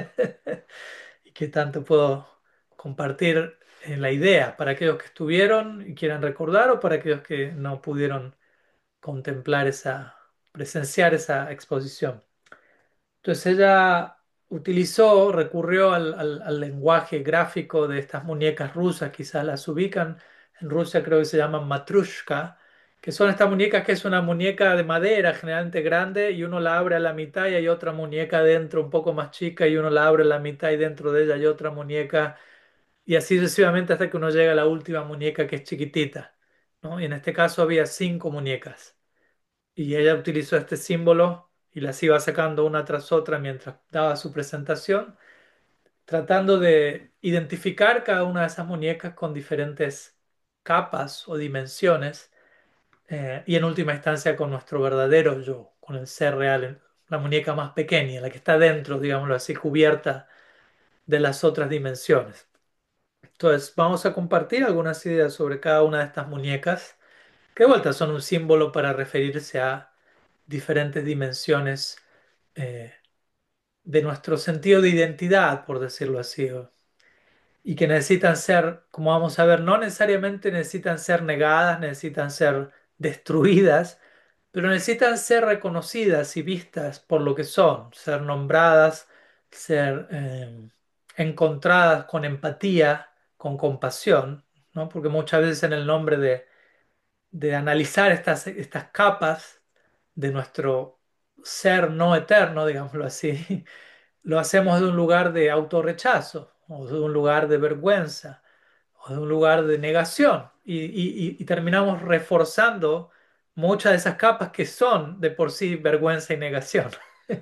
y qué tanto puedo compartir la idea para aquellos que estuvieron y quieran recordar o para aquellos que no pudieron contemplar presenciar esa exposición. Entonces ella recurrió al lenguaje gráfico de estas muñecas rusas, quizás las ubican. En Rusia creo que se llaman matrushka, que son estas muñecas que es una muñeca de madera generalmente grande y uno la abre a la mitad y hay otra muñeca dentro un poco más chica y uno la abre a la mitad y dentro de ella hay otra muñeca y así sucesivamente hasta que uno llega a la última muñeca que es chiquitita, ¿no? Y en este caso había 5 muñecas. Y ella utilizó este símbolo y las iba sacando una tras otra mientras daba su presentación, tratando de identificar cada una de esas muñecas con diferentes capas o dimensiones, y en última instancia con nuestro verdadero yo, con el ser real, la muñeca más pequeña, la que está dentro, digámoslo así, cubierta de las otras dimensiones. Entonces, vamos a compartir algunas ideas sobre cada una de estas muñecas, que de vuelta son un símbolo para referirse a diferentes dimensiones eh, de nuestro sentido de identidad, por decirlo así, y que necesitan ser, como vamos a ver, no necesariamente necesitan ser negadas, necesitan ser destruidas, pero necesitan ser reconocidas y vistas por lo que son, ser nombradas, ser encontradas con empatía, con compasión, ¿no? Porque muchas veces en el nombre de analizar estas capas de nuestro ser no eterno, digámoslo así, lo hacemos de un lugar de autorrechazo, o de un lugar de vergüenza, o de un lugar de negación, y terminamos reforzando muchas de esas capas que son de por sí vergüenza y negación.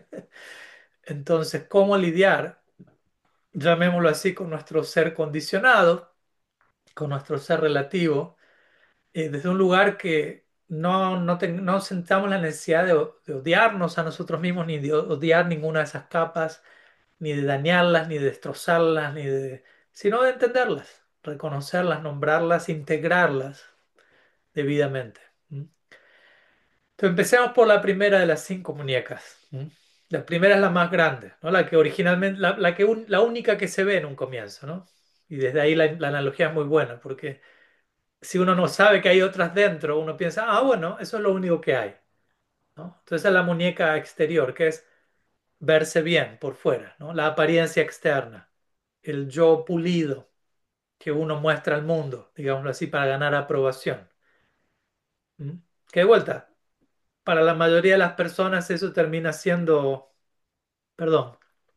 Entonces, ¿cómo lidiar, llamémoslo así, con nuestro ser condicionado, con nuestro ser relativo? Desde un lugar que no sentamos la necesidad de odiarnos a nosotros mismos, ni de odiar ninguna de esas capas, ni de dañarlas, ni de destrozarlas, sino de entenderlas, reconocerlas, nombrarlas, integrarlas debidamente. ¿Mm? Entonces empecemos por la primera de las 5 muñecas. ¿Mm? La primera es la más grande, ¿no? La que originalmente, la única que se ve en un comienzo, ¿no? Y desde ahí la analogía es muy buena, porque si uno no sabe que hay otras dentro, uno piensa, ah, bueno, eso es lo único que hay, ¿no? Entonces es la muñeca exterior, que es verse bien por fuera, ¿no? La apariencia externa, el yo pulido que uno muestra al mundo, digámoslo así, para ganar aprobación. ¿Mm? Que de vuelta, para la mayoría de las personas eso termina siendo, perdón,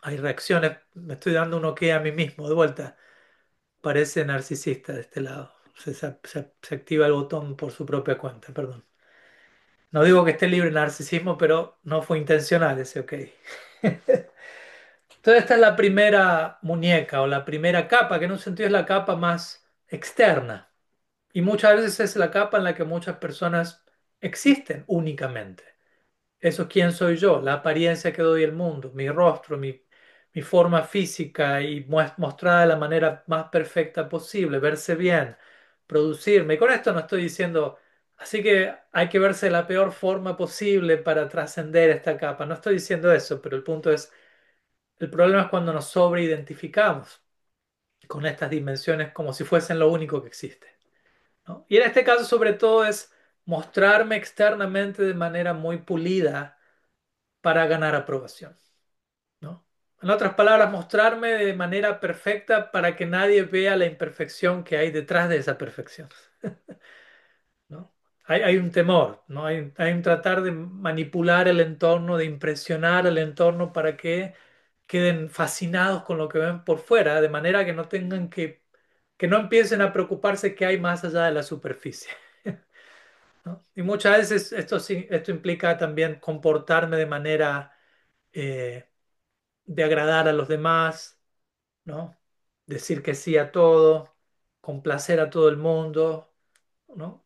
hay reacciones, me estoy dando un ok a mí mismo, de vuelta, parece narcisista de este lado. Se activa el botón por su propia cuenta, perdón. No digo que esté libre de narcisismo, pero no fue intencional ese ok. Entonces esta es la primera muñeca o la primera capa, que en un sentido es la capa más externa. Y muchas veces es la capa en la que muchas personas existen únicamente. Eso es quién soy yo, la apariencia que doy al mundo, mi rostro, mi forma física y mostrada de la manera más perfecta posible, verse bien, producirme. Y con esto no estoy diciendo, así que hay que verse de la peor forma posible para trascender esta capa. No estoy diciendo eso, pero el punto es, el problema es cuando nos sobreidentificamos con estas dimensiones como si fuesen lo único que existe, ¿no? Y en este caso, sobre todo, es mostrarme externamente de manera muy pulida para ganar aprobación, ¿no? En otras palabras, mostrarme de manera perfecta para que nadie vea la imperfección que hay detrás de esa perfección, ¿no? Hay un temor, ¿no? Hay un tratar de manipular el entorno, de impresionar el entorno para que queden fascinados con lo que ven por fuera, de manera que no tengan que no empiecen a preocuparse qué hay más allá de la superficie, ¿no? Y muchas veces esto, esto implica también comportarme de manera eh, de agradar a los demás, ¿no? Decir que sí a todo, complacer a todo el mundo, ¿no?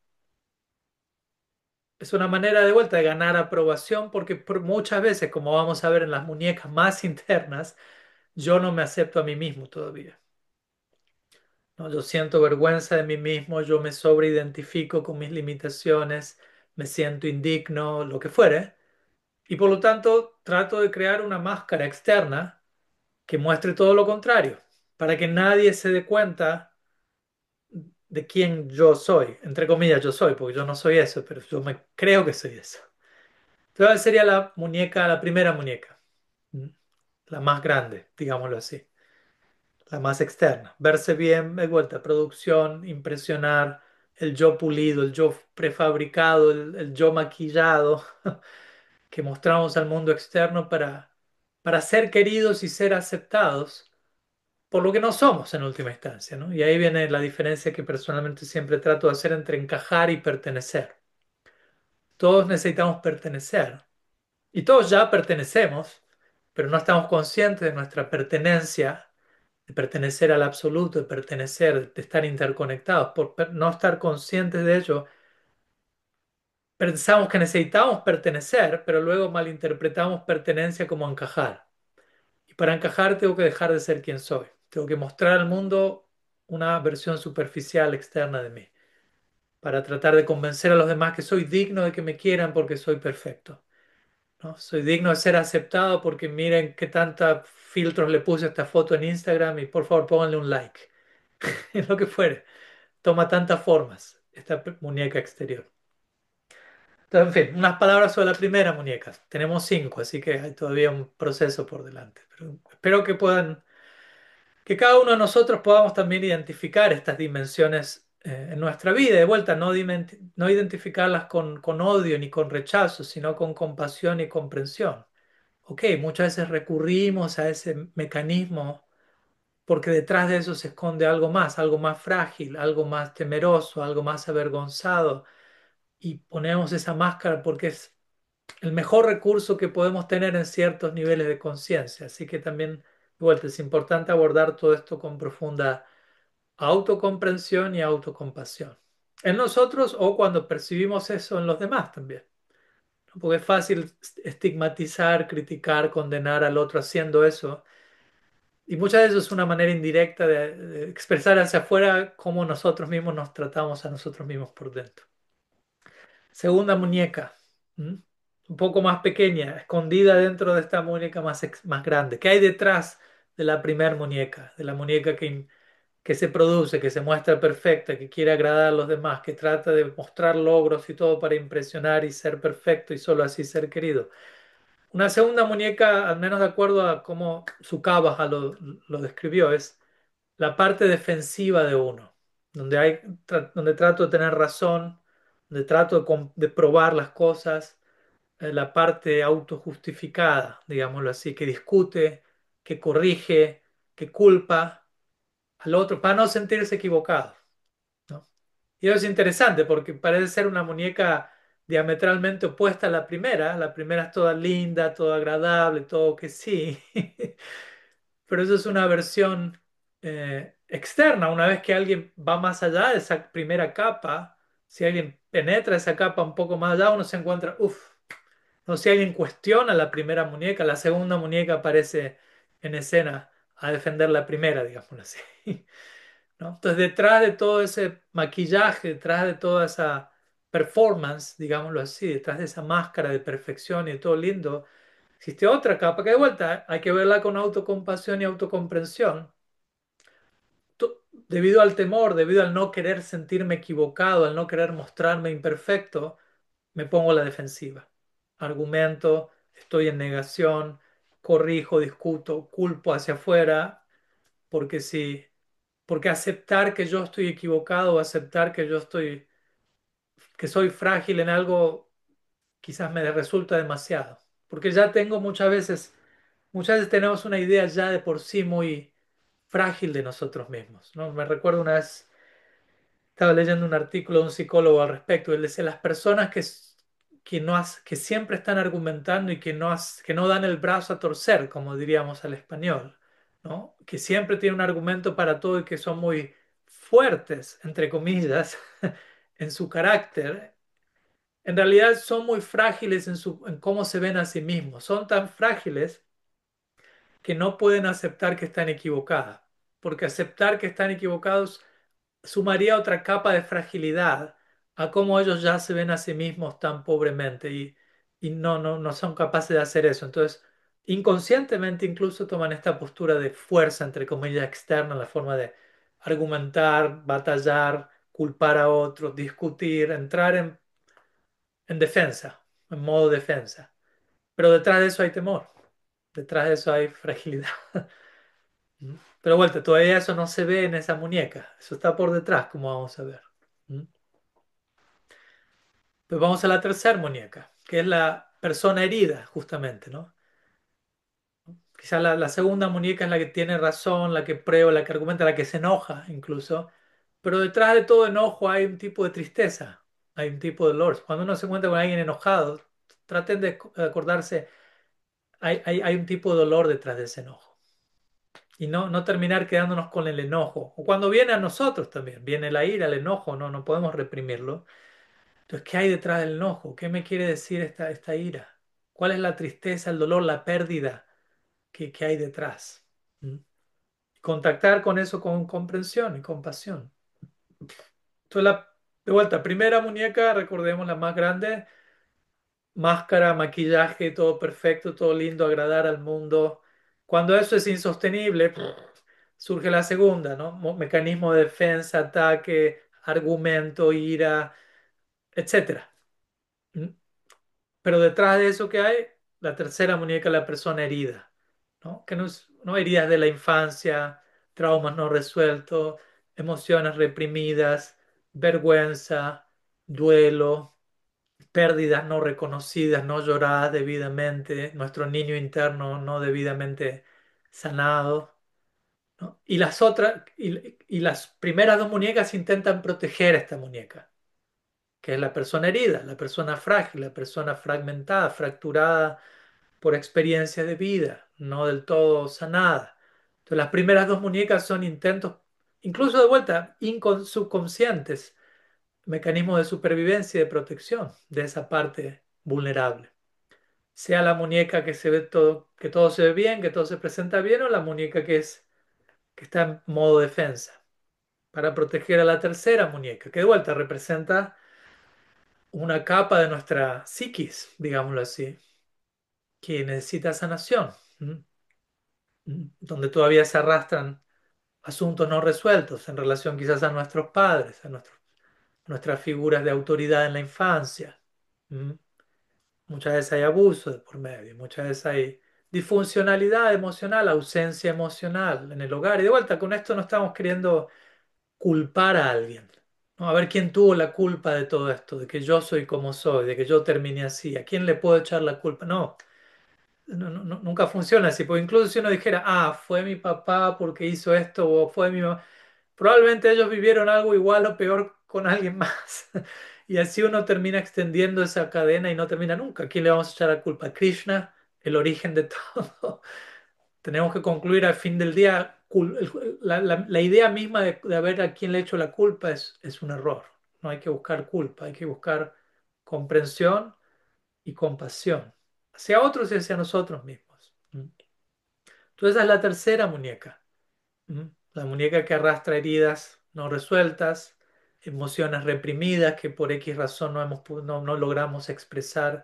Es una manera de vuelta de ganar aprobación porque muchas veces, como vamos a ver en las muñecas más internas, yo no me acepto a mí mismo todavía, ¿no? Yo siento vergüenza de mí mismo, yo me sobreidentifico con mis limitaciones, me siento indigno, lo que fuere, y por lo tanto trato de crear una máscara externa que muestre todo lo contrario, para que nadie se dé cuenta de quién yo soy, entre comillas yo soy, porque yo no soy eso, pero yo me creo que soy eso. Entonces sería la muñeca, la primera muñeca, ¿m? La más grande, digámoslo así, la más externa. Verse bien, de vuelta, producción, impresionar, el yo pulido, el yo prefabricado, el yo maquillado que mostramos al mundo externo para ser queridos y ser aceptados por lo que no somos en última instancia, ¿no? Y ahí viene la diferencia que personalmente siempre trato de hacer entre encajar y pertenecer. Todos necesitamos pertenecer y todos ya pertenecemos, pero no estamos conscientes de nuestra pertenencia, de pertenecer al absoluto, de pertenecer, de estar interconectados. Por no estar conscientes de ello, pensamos que necesitamos pertenecer, pero luego malinterpretamos pertenencia como encajar. Y para encajar tengo que dejar de ser quien soy. Tengo que mostrar al mundo una versión superficial externa de mí, para tratar de convencer a los demás que soy digno de que me quieran porque soy perfecto, ¿no? Soy digno de ser aceptado porque miren qué tantos filtros le puse a esta foto en Instagram y por favor pónganle un like. Es lo que fuere. Toma tantas formas esta muñeca exterior. Entonces, en fin, unas palabras sobre la primera muñeca. Tenemos cinco, así que hay todavía un proceso por delante. Pero espero que puedan que cada uno de nosotros podamos también identificar estas dimensiones en nuestra vida. De vuelta, no identificarlas con odio ni con rechazo, sino con compasión y comprensión. Ok, muchas veces recurrimos a ese mecanismo porque detrás de eso se esconde algo más frágil, algo más temeroso, algo más avergonzado. Y ponemos esa máscara porque es el mejor recurso que podemos tener en ciertos niveles de conciencia. Así que también, de vuelta, es importante abordar todo esto con profunda autocomprensión y autocompasión. En nosotros o cuando percibimos eso en los demás también, ¿no? Porque es fácil estigmatizar, criticar, condenar al otro haciendo eso. Y muchas veces es una manera indirecta de expresar hacia afuera cómo nosotros mismos nos tratamos a nosotros mismos por dentro. Segunda muñeca, ¿m? Un poco más pequeña, escondida dentro de esta muñeca más grande. ¿Qué hay detrás de la primera muñeca? De la muñeca que se produce, que se muestra perfecta, que quiere agradar a los demás, que trata de mostrar logros y todo para impresionar y ser perfecto y solo así ser querido. Una segunda muñeca, al menos de acuerdo a cómo Tsukabha lo describió, es la parte defensiva de uno, donde donde trato de tener razón, donde trato de probar las cosas, la parte autojustificada, digámoslo así, que discute que corrige, que culpa al otro para no sentirse equivocado, ¿no? Y eso es interesante porque parece ser una muñeca diametralmente opuesta a la primera. La primera es toda linda, toda agradable, todo que sí. Pero eso es una versión externa. Una vez que alguien va más allá de esa primera capa, si alguien penetra esa capa un poco más allá, uno se encuentra, uff, no, si alguien cuestiona la primera muñeca, la segunda muñeca aparece en escena a defender la primera, digámoslo así. ¿No? Entonces, detrás de todo ese maquillaje, detrás de toda esa performance, digámoslo así, detrás de esa máscara de perfección y de todo lindo, existe otra capa que de vuelta hay que verla con autocompasión y autocomprensión. Debido al temor, debido al no querer sentirme equivocado, al no querer mostrarme imperfecto, me pongo a la defensiva. Argumento, estoy en negación, corrijo, discuto, culpo hacia afuera, porque sí, porque aceptar que yo estoy equivocado o aceptar que yo estoy, que soy frágil en algo, quizás me resulta demasiado. Porque ya tengo muchas veces tenemos una idea ya de por sí muy frágil de nosotros mismos, ¿no? Me recuerdo una vez estaba leyendo un artículo de un psicólogo al respecto. Él decía, las personas que, no que siempre están argumentando y que no dan el brazo a torcer, como diríamos al español, ¿no? Que siempre tienen un argumento para todo y que son muy fuertes, entre comillas, en su carácter, en realidad son muy frágiles en cómo se ven a sí mismos. Son tan frágiles que no pueden aceptar que están equivocadas, porque aceptar que están equivocados sumaría otra capa de fragilidad a cómo ellos ya se ven a sí mismos tan pobremente y no son capaces de hacer eso. Entonces, inconscientemente incluso toman esta postura de fuerza, entre comillas, externa, la forma de argumentar, batallar, culpar a otros, discutir, entrar en defensa, en modo defensa. Pero detrás de eso hay temor, detrás de eso hay fragilidad. ¿Mm? Pero vuelta, todavía eso no se ve en esa muñeca, eso está por detrás, como vamos a ver. ¿Mm? Pues vamos a la tercera muñeca, que es la persona herida, justamente, ¿no? Quizá la segunda muñeca es la que tiene razón, la que prueba, la que argumenta, la que se enoja incluso. Pero detrás de todo enojo hay un tipo de tristeza, hay un tipo de dolor. Cuando uno se encuentra con alguien enojado, traten de acordarse, hay un tipo de dolor detrás de ese enojo. Y no terminar quedándonos con el enojo. O cuando viene a nosotros también, viene la ira, el enojo, no podemos reprimirlo. Entonces, ¿qué hay detrás del enojo? ¿Qué me quiere decir esta ira? ¿Cuál es la tristeza, el dolor, la pérdida que hay detrás? ¿Mm? Contactar con eso con comprensión y compasión. Entonces, de vuelta, primera muñeca, recordemos la más grande, máscara, maquillaje, todo perfecto, todo lindo, agradar al mundo. Cuando eso es insostenible, surge la segunda, ¿no? Mecanismo de defensa, ataque, argumento, ira, etcétera. ¿Mm? Pero detrás de eso que hay, la tercera muñeca, la persona herida, ¿no? Que no heridas de la infancia, traumas no resueltos, emociones reprimidas, vergüenza, duelo, pérdidas no reconocidas, no lloradas debidamente, nuestro niño interno no debidamente sanado, ¿no? Y las primeras dos muñecas intentan proteger a esta muñeca, que es la persona herida, la persona frágil, la persona fragmentada, fracturada por experiencias de vida, no del todo sanada. Entonces, las primeras dos muñecas son intentos, incluso de vuelta, subconscientes, mecanismos de supervivencia y de protección de esa parte vulnerable. Sea la muñeca que se ve todo, que todo se ve bien, que todo se presenta bien, o la muñeca que está en modo defensa, para proteger a la tercera muñeca, que de vuelta representa una capa de nuestra psiquis, digámoslo así, que necesita sanación, ¿m? Donde todavía se arrastran asuntos no resueltos en relación quizás a nuestros padres, nuestras figuras de autoridad en la infancia. ¿M? Muchas veces hay abuso de por medio, muchas veces hay disfuncionalidad emocional, ausencia emocional en el hogar. Y de vuelta, con esto no estamos queriendo culpar a alguien, ¿no? A ver quién tuvo la culpa de todo esto, de que yo soy como soy, de que yo terminé así, ¿a quién le puedo echar la culpa? No, nunca funciona así, porque incluso si uno dijera, ah, fue mi papá porque hizo esto, o fue mi mamá, probablemente ellos vivieron algo igual o peor con alguien más. Y así uno termina extendiendo esa cadena y no termina nunca. ¿A quién le vamos a echar la culpa? ¿A Krishna, el origen de todo? Tenemos que concluir al fin del día, la idea misma de ver a quién le echo la culpa es un error. No hay que buscar culpa, hay que buscar comprensión y compasión hacia otros y hacia nosotros mismos. ¿Mm? Entonces esa es la tercera muñeca. ¿Mm? La muñeca que arrastra heridas no resueltas, emociones reprimidas que por X razón no logramos expresar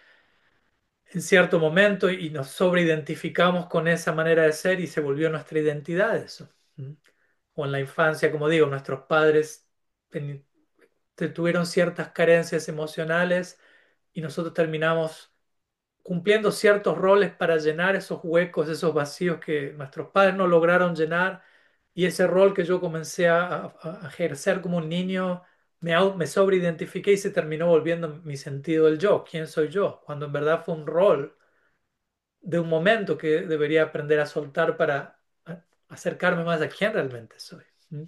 en cierto momento y nos sobreidentificamos con esa manera de ser y se volvió nuestra identidad eso. ¿Mm? O en la infancia, como digo, nuestros padres teni- tuvieron ciertas carencias emocionales y nosotros terminamos cumpliendo ciertos roles para llenar esos huecos, esos vacíos que nuestros padres no lograron llenar. Y ese rol que yo comencé a ejercer como un niño, me sobreidentifiqué y se terminó volviendo mi sentido del yo. ¿Quién soy yo? Cuando en verdad fue un rol de un momento que debería aprender a soltar para acercarme más a quién realmente soy. ¿Mm?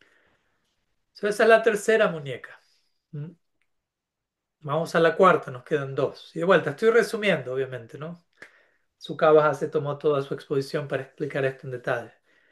So, esa es la tercera muñeca. ¿Mm? Vamos a la cuarta, nos quedan dos. Y de vuelta, estoy resumiendo, obviamente, ¿no? Tsukaba se tomó toda su exposición para explicar esto en detalle.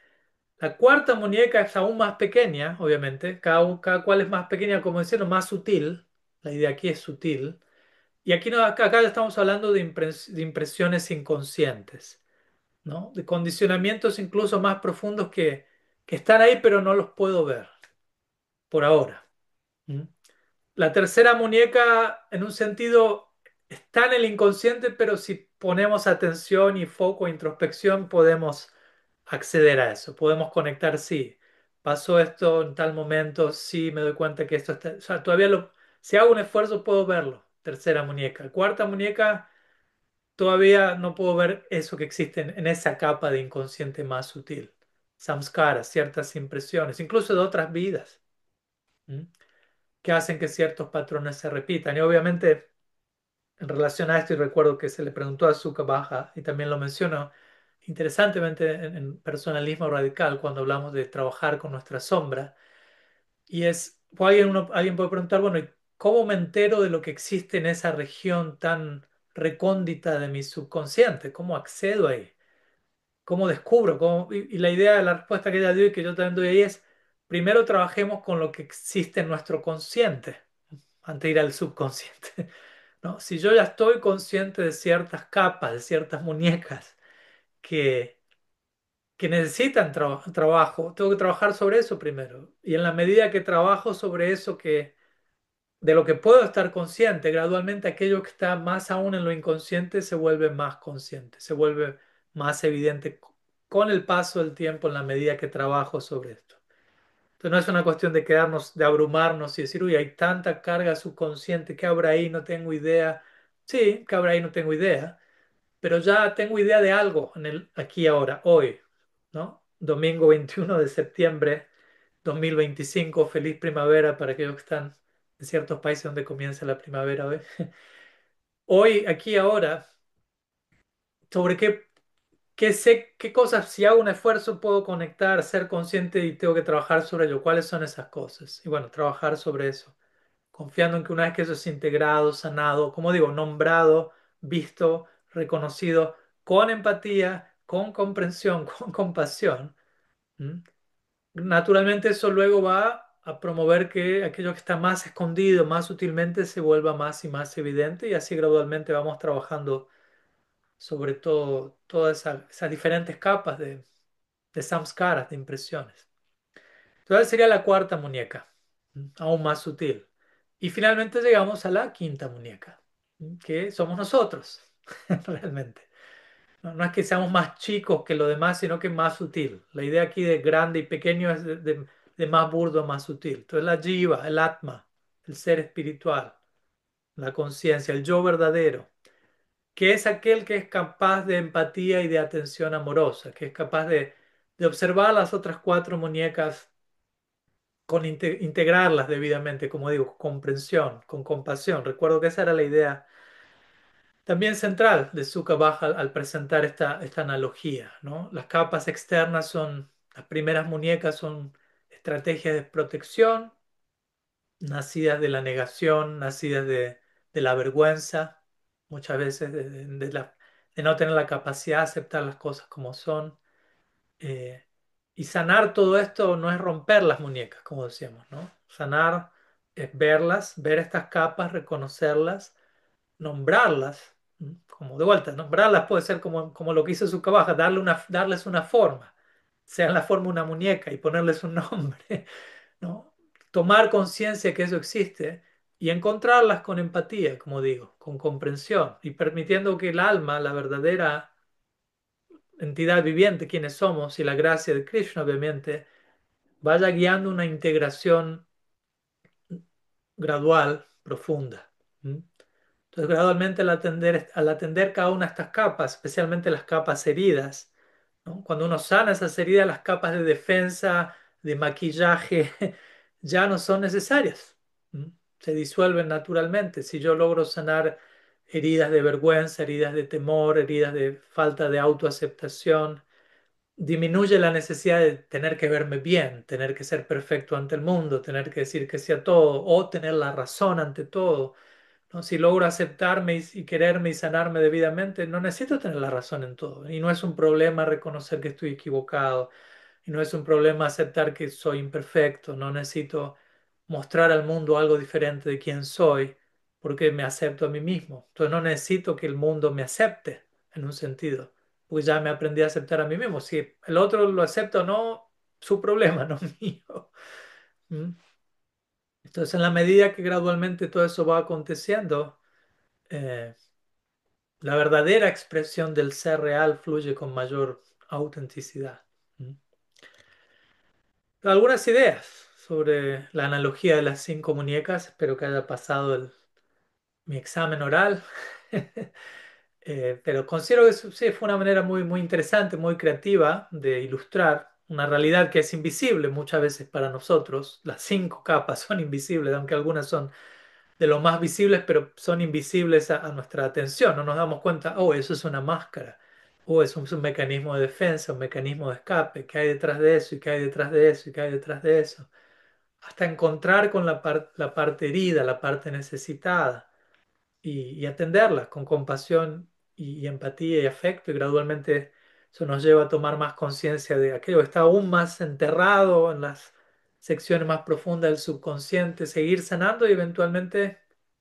La cuarta muñeca es aún más pequeña, obviamente. Cada cual es más pequeña, como diciendo, más sutil. La idea aquí es sutil. Y aquí no, acá estamos hablando de impresiones inconscientes, ¿no? De condicionamientos incluso más profundos que están ahí, pero no los puedo ver por ahora. ¿Mm? La tercera muñeca, en un sentido, está en el inconsciente, pero si ponemos atención y foco e introspección, podemos acceder a eso. Podemos conectar, sí, pasó esto en tal momento, sí, me doy cuenta que esto está. O sea, si hago un esfuerzo, puedo verlo. Tercera muñeca. Cuarta muñeca, todavía no puedo ver eso que existe en esa capa de inconsciente más sutil. Samskaras, ciertas impresiones, incluso de otras vidas. ¿Mm? Que hacen que ciertos patrones se repitan. Y obviamente, en relación a esto, y recuerdo que se le preguntó a Zuka Baja, y también lo menciono interesantemente en personalismo radical, cuando hablamos de trabajar con nuestra sombra, y pues alguien puede preguntar, bueno, ¿y cómo me entero de lo que existe en esa región tan recóndita de mi subconsciente? ¿Cómo accedo ahí? ¿Cómo descubro? Y la idea de la respuesta que ella dio y que yo también doy ahí es, primero trabajemos con lo que existe en nuestro consciente antes de ir al subconsciente. ¿No? Si yo ya estoy consciente de ciertas capas, de ciertas muñecas que, que necesitan trabajo, tengo que trabajar sobre eso primero. Y en la medida que trabajo sobre eso de lo que puedo estar consciente, gradualmente aquello que está más aún en lo inconsciente se vuelve más consciente, se vuelve más evidente con el paso del tiempo en la medida que trabajo sobre esto. Entonces no es una cuestión de quedarnos, de abrumarnos y decir, uy, hay tanta carga subconsciente, ¿qué habrá ahí? No tengo idea. Sí, ¿qué habrá ahí? No tengo idea, pero ya tengo idea de algo en el aquí y ahora, hoy, ¿no? Domingo 21 de septiembre 2025, feliz primavera para aquellos que están en ciertos países donde comienza la primavera hoy. Hoy, aquí y ahora, sobre qué cosas, si hago un esfuerzo, puedo conectar, ser consciente y tengo que trabajar sobre ello. ¿Cuáles son esas cosas? Y bueno, trabajar sobre eso, confiando en que una vez que eso es integrado, sanado, como digo, nombrado, visto, reconocido, con empatía, con comprensión, con compasión, ¿m? Naturalmente eso luego va a promover que aquello que está más escondido, más sutilmente, se vuelva más y más evidente y así gradualmente vamos trabajando sobre todo todas esas diferentes capas de samskaras, de impresiones. Entonces sería la cuarta muñeca, aún más sutil. Y finalmente llegamos a la quinta muñeca, que somos nosotros, realmente. No, no es que seamos más chicos que lo demás, sino que más sutil. La idea aquí de grande y pequeño es de más burdo a más sutil. Entonces la jiva, el atma, el ser espiritual, la conciencia, el yo verdadero, que es aquel que es capaz de empatía y de atención amorosa, que es capaz de observar las otras cuatro muñecas con integrarlas debidamente, como digo, con comprensión, con compasión. Recuerdo que esa era la idea también central de Zucca Baja al presentar esta analogía, ¿no? Las capas externas son, las primeras muñecas son estrategias de protección, nacidas de la negación, nacidas de la vergüenza, muchas veces de no tener la capacidad de aceptar las cosas como son. Eh, y sanar todo esto no es romper las muñecas, como decíamos, ¿no? Sanar es verlas, ver estas capas, reconocerlas, nombrarlas, ¿m? Como de vuelta, nombrarlas puede ser como lo que hizo su cabaja, darles una forma, sea en la forma de una muñeca y ponerles un nombre, ¿no? Tomar conciencia que eso existe y encontrarlas con empatía, como digo, con comprensión y permitiendo que el alma, la verdadera entidad viviente, quienes somos y la gracia de Krishna, obviamente, vaya guiando una integración gradual, profunda. ¿M? Entonces, gradualmente al atender cada una de estas capas, especialmente las capas heridas, ¿no? Cuando uno sana esas heridas, las capas de defensa, de maquillaje, ya no son necesarias. ¿M? Se disuelven naturalmente. Si yo logro sanar heridas de vergüenza, heridas de temor, heridas de falta de autoaceptación, disminuye la necesidad de tener que verme bien, tener que ser perfecto ante el mundo, tener que decir que sí a todo o tener la razón ante todo, ¿no? Si logro aceptarme y quererme y sanarme debidamente, no necesito tener la razón en todo. Y no es un problema reconocer que estoy equivocado. Y no es un problema aceptar que soy imperfecto. No necesito mostrar al mundo algo diferente de quién soy porque me acepto a mí mismo. Entonces no necesito que el mundo me acepte en un sentido, porque ya me aprendí a aceptar a mí mismo. Si el otro lo acepta o no, su problema, no mío. ¿Mm? Entonces en la medida que gradualmente todo eso va aconteciendo, eh, la verdadera expresión del ser real fluye con mayor autenticidad. ¿Mm? Algunas ideas sobre la analogía de las cinco muñecas. Espero que haya pasado mi examen oral. Pero considero que sí, fue una manera muy, muy interesante, muy creativa de ilustrar una realidad que es invisible muchas veces para nosotros. Las cinco capas son invisibles, aunque algunas son de lo más visibles, pero son invisibles a nuestra atención. No nos damos cuenta, oh, eso es una máscara, o es un mecanismo de defensa, un mecanismo de escape, ¿qué hay detrás de eso? ¿Y qué hay detrás de eso? ¿Y qué hay detrás de eso? Hasta encontrar con la parte herida, la parte necesitada y atenderla con compasión y empatía y afecto, y gradualmente eso nos lleva a tomar más conciencia de aquello que está aún más enterrado en las secciones más profundas del subconsciente, seguir sanando y eventualmente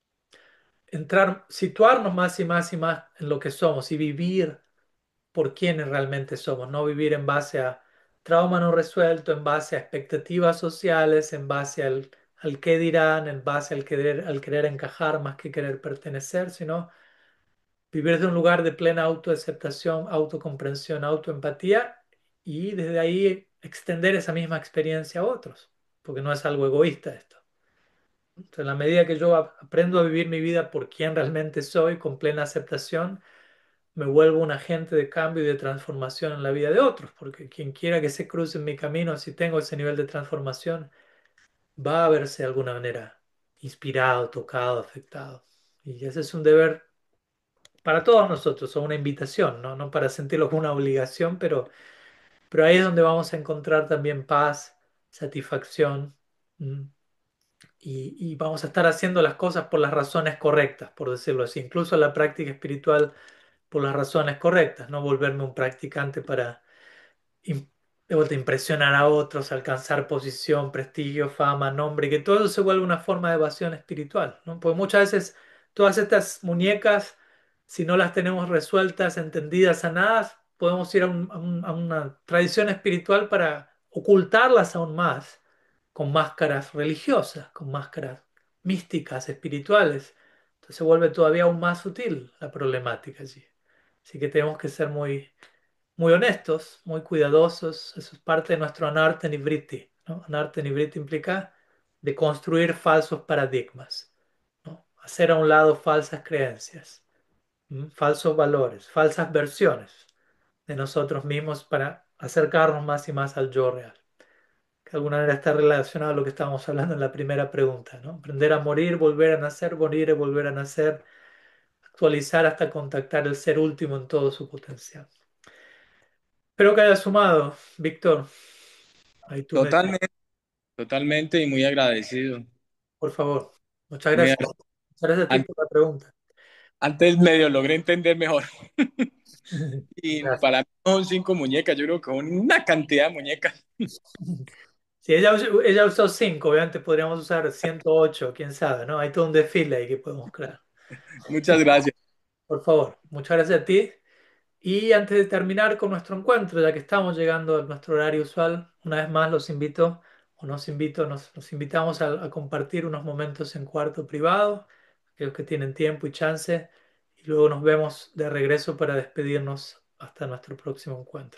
entrar, situarnos más y más y más en lo que somos y vivir por quienes realmente somos, no vivir en base a trauma no resuelto, en base a expectativas sociales, en base al qué dirán, en base al querer encajar más que querer pertenecer, sino vivir desde un lugar de plena autoaceptación, autocomprensión, autoempatía y desde ahí extender esa misma experiencia a otros, porque no es algo egoísta esto. Entonces, en la medida que yo aprendo a vivir mi vida por quien realmente soy, con plena aceptación, me vuelvo un agente de cambio y de transformación en la vida de otros, porque quien quiera que se cruce en mi camino, si tengo ese nivel de transformación, va a verse de alguna manera inspirado, tocado, afectado. Y ese es un deber para todos nosotros, o una invitación, ¿no? No para sentirlo como una obligación, pero ahí es donde vamos a encontrar también paz, satisfacción, ¿m? Y vamos a estar haciendo las cosas por las razones correctas, por decirlo así, incluso la práctica espiritual por las razones correctas, no volverme un practicante para im- de vuelta impresionar a otros, alcanzar posición, prestigio, fama, nombre, y que todo eso se vuelve una forma de evasión espiritual, ¿no? Porque muchas veces todas estas muñecas, si no las tenemos resueltas, entendidas, sanadas, podemos ir a una tradición espiritual para ocultarlas aún más, con máscaras religiosas, con máscaras místicas, espirituales. Entonces se vuelve todavía aún más sutil la problemática allí. Así que tenemos que ser muy honestos, muy cuidadosos. Eso es parte de nuestro anarta nivritti, ¿no? Anarta nivritti implica de construir falsos paradigmas, ¿no? Hacer a un lado falsas creencias, falsos valores, falsas versiones de nosotros mismos para acercarnos más y más al yo real. Que de alguna manera está relacionado a lo que estábamos hablando en la primera pregunta, ¿no? Aprender a morir, volver a nacer, morir y volver a nacer, actualizar hasta contactar el ser último en todo su potencial. Espero que hayas sumado, Víctor. Ahí tú me, Totalmente, totalmente y muy agradecido. por favor. Muchas Muy gracias. agra- Muchas gracias a ti An- por la pregunta. Antes medio logré entender mejor. Y Gracias. para mí no son 5 muñecas, yo creo que son una cantidad de muñecas. Si ella usó 5, obviamente podríamos usar 108, quién sabe, ¿no? Hay todo un desfile ahí que podemos crear. Muchas gracias. Por favor, muchas gracias a ti. Y antes de terminar con nuestro encuentro, ya que estamos llegando a nuestro horario usual, una vez más los invito, o nos invitamos a compartir unos momentos en cuarto privado, aquellos que tienen tiempo y chance, y luego nos vemos de regreso para despedirnos hasta nuestro próximo encuentro.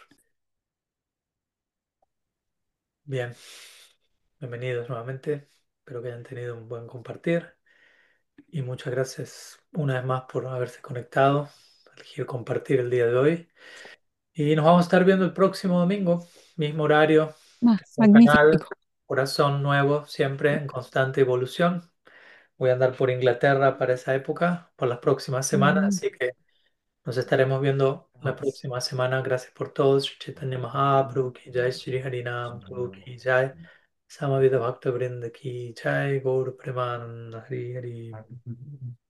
Bien, bienvenidos nuevamente, espero que hayan tenido un buen compartir y muchas gracias una vez más por haberse conectado, elegir compartir el día de hoy. Y nos vamos a estar viendo el próximo domingo, mismo horario, mismo canal, Magnífico. corazón nuevo, siempre en constante evolución. Voy a andar por Inglaterra para esa época, por las próximas semanas, Mm. así que nos estaremos viendo la próxima semana. Gracias por todo. Sri Chaitanya Mahaprabhu ki jai, Shri Harinam Prabhu ki jai, Samavita Bhakta Vrinda ki jai, Gaur Premanand Hari Hari.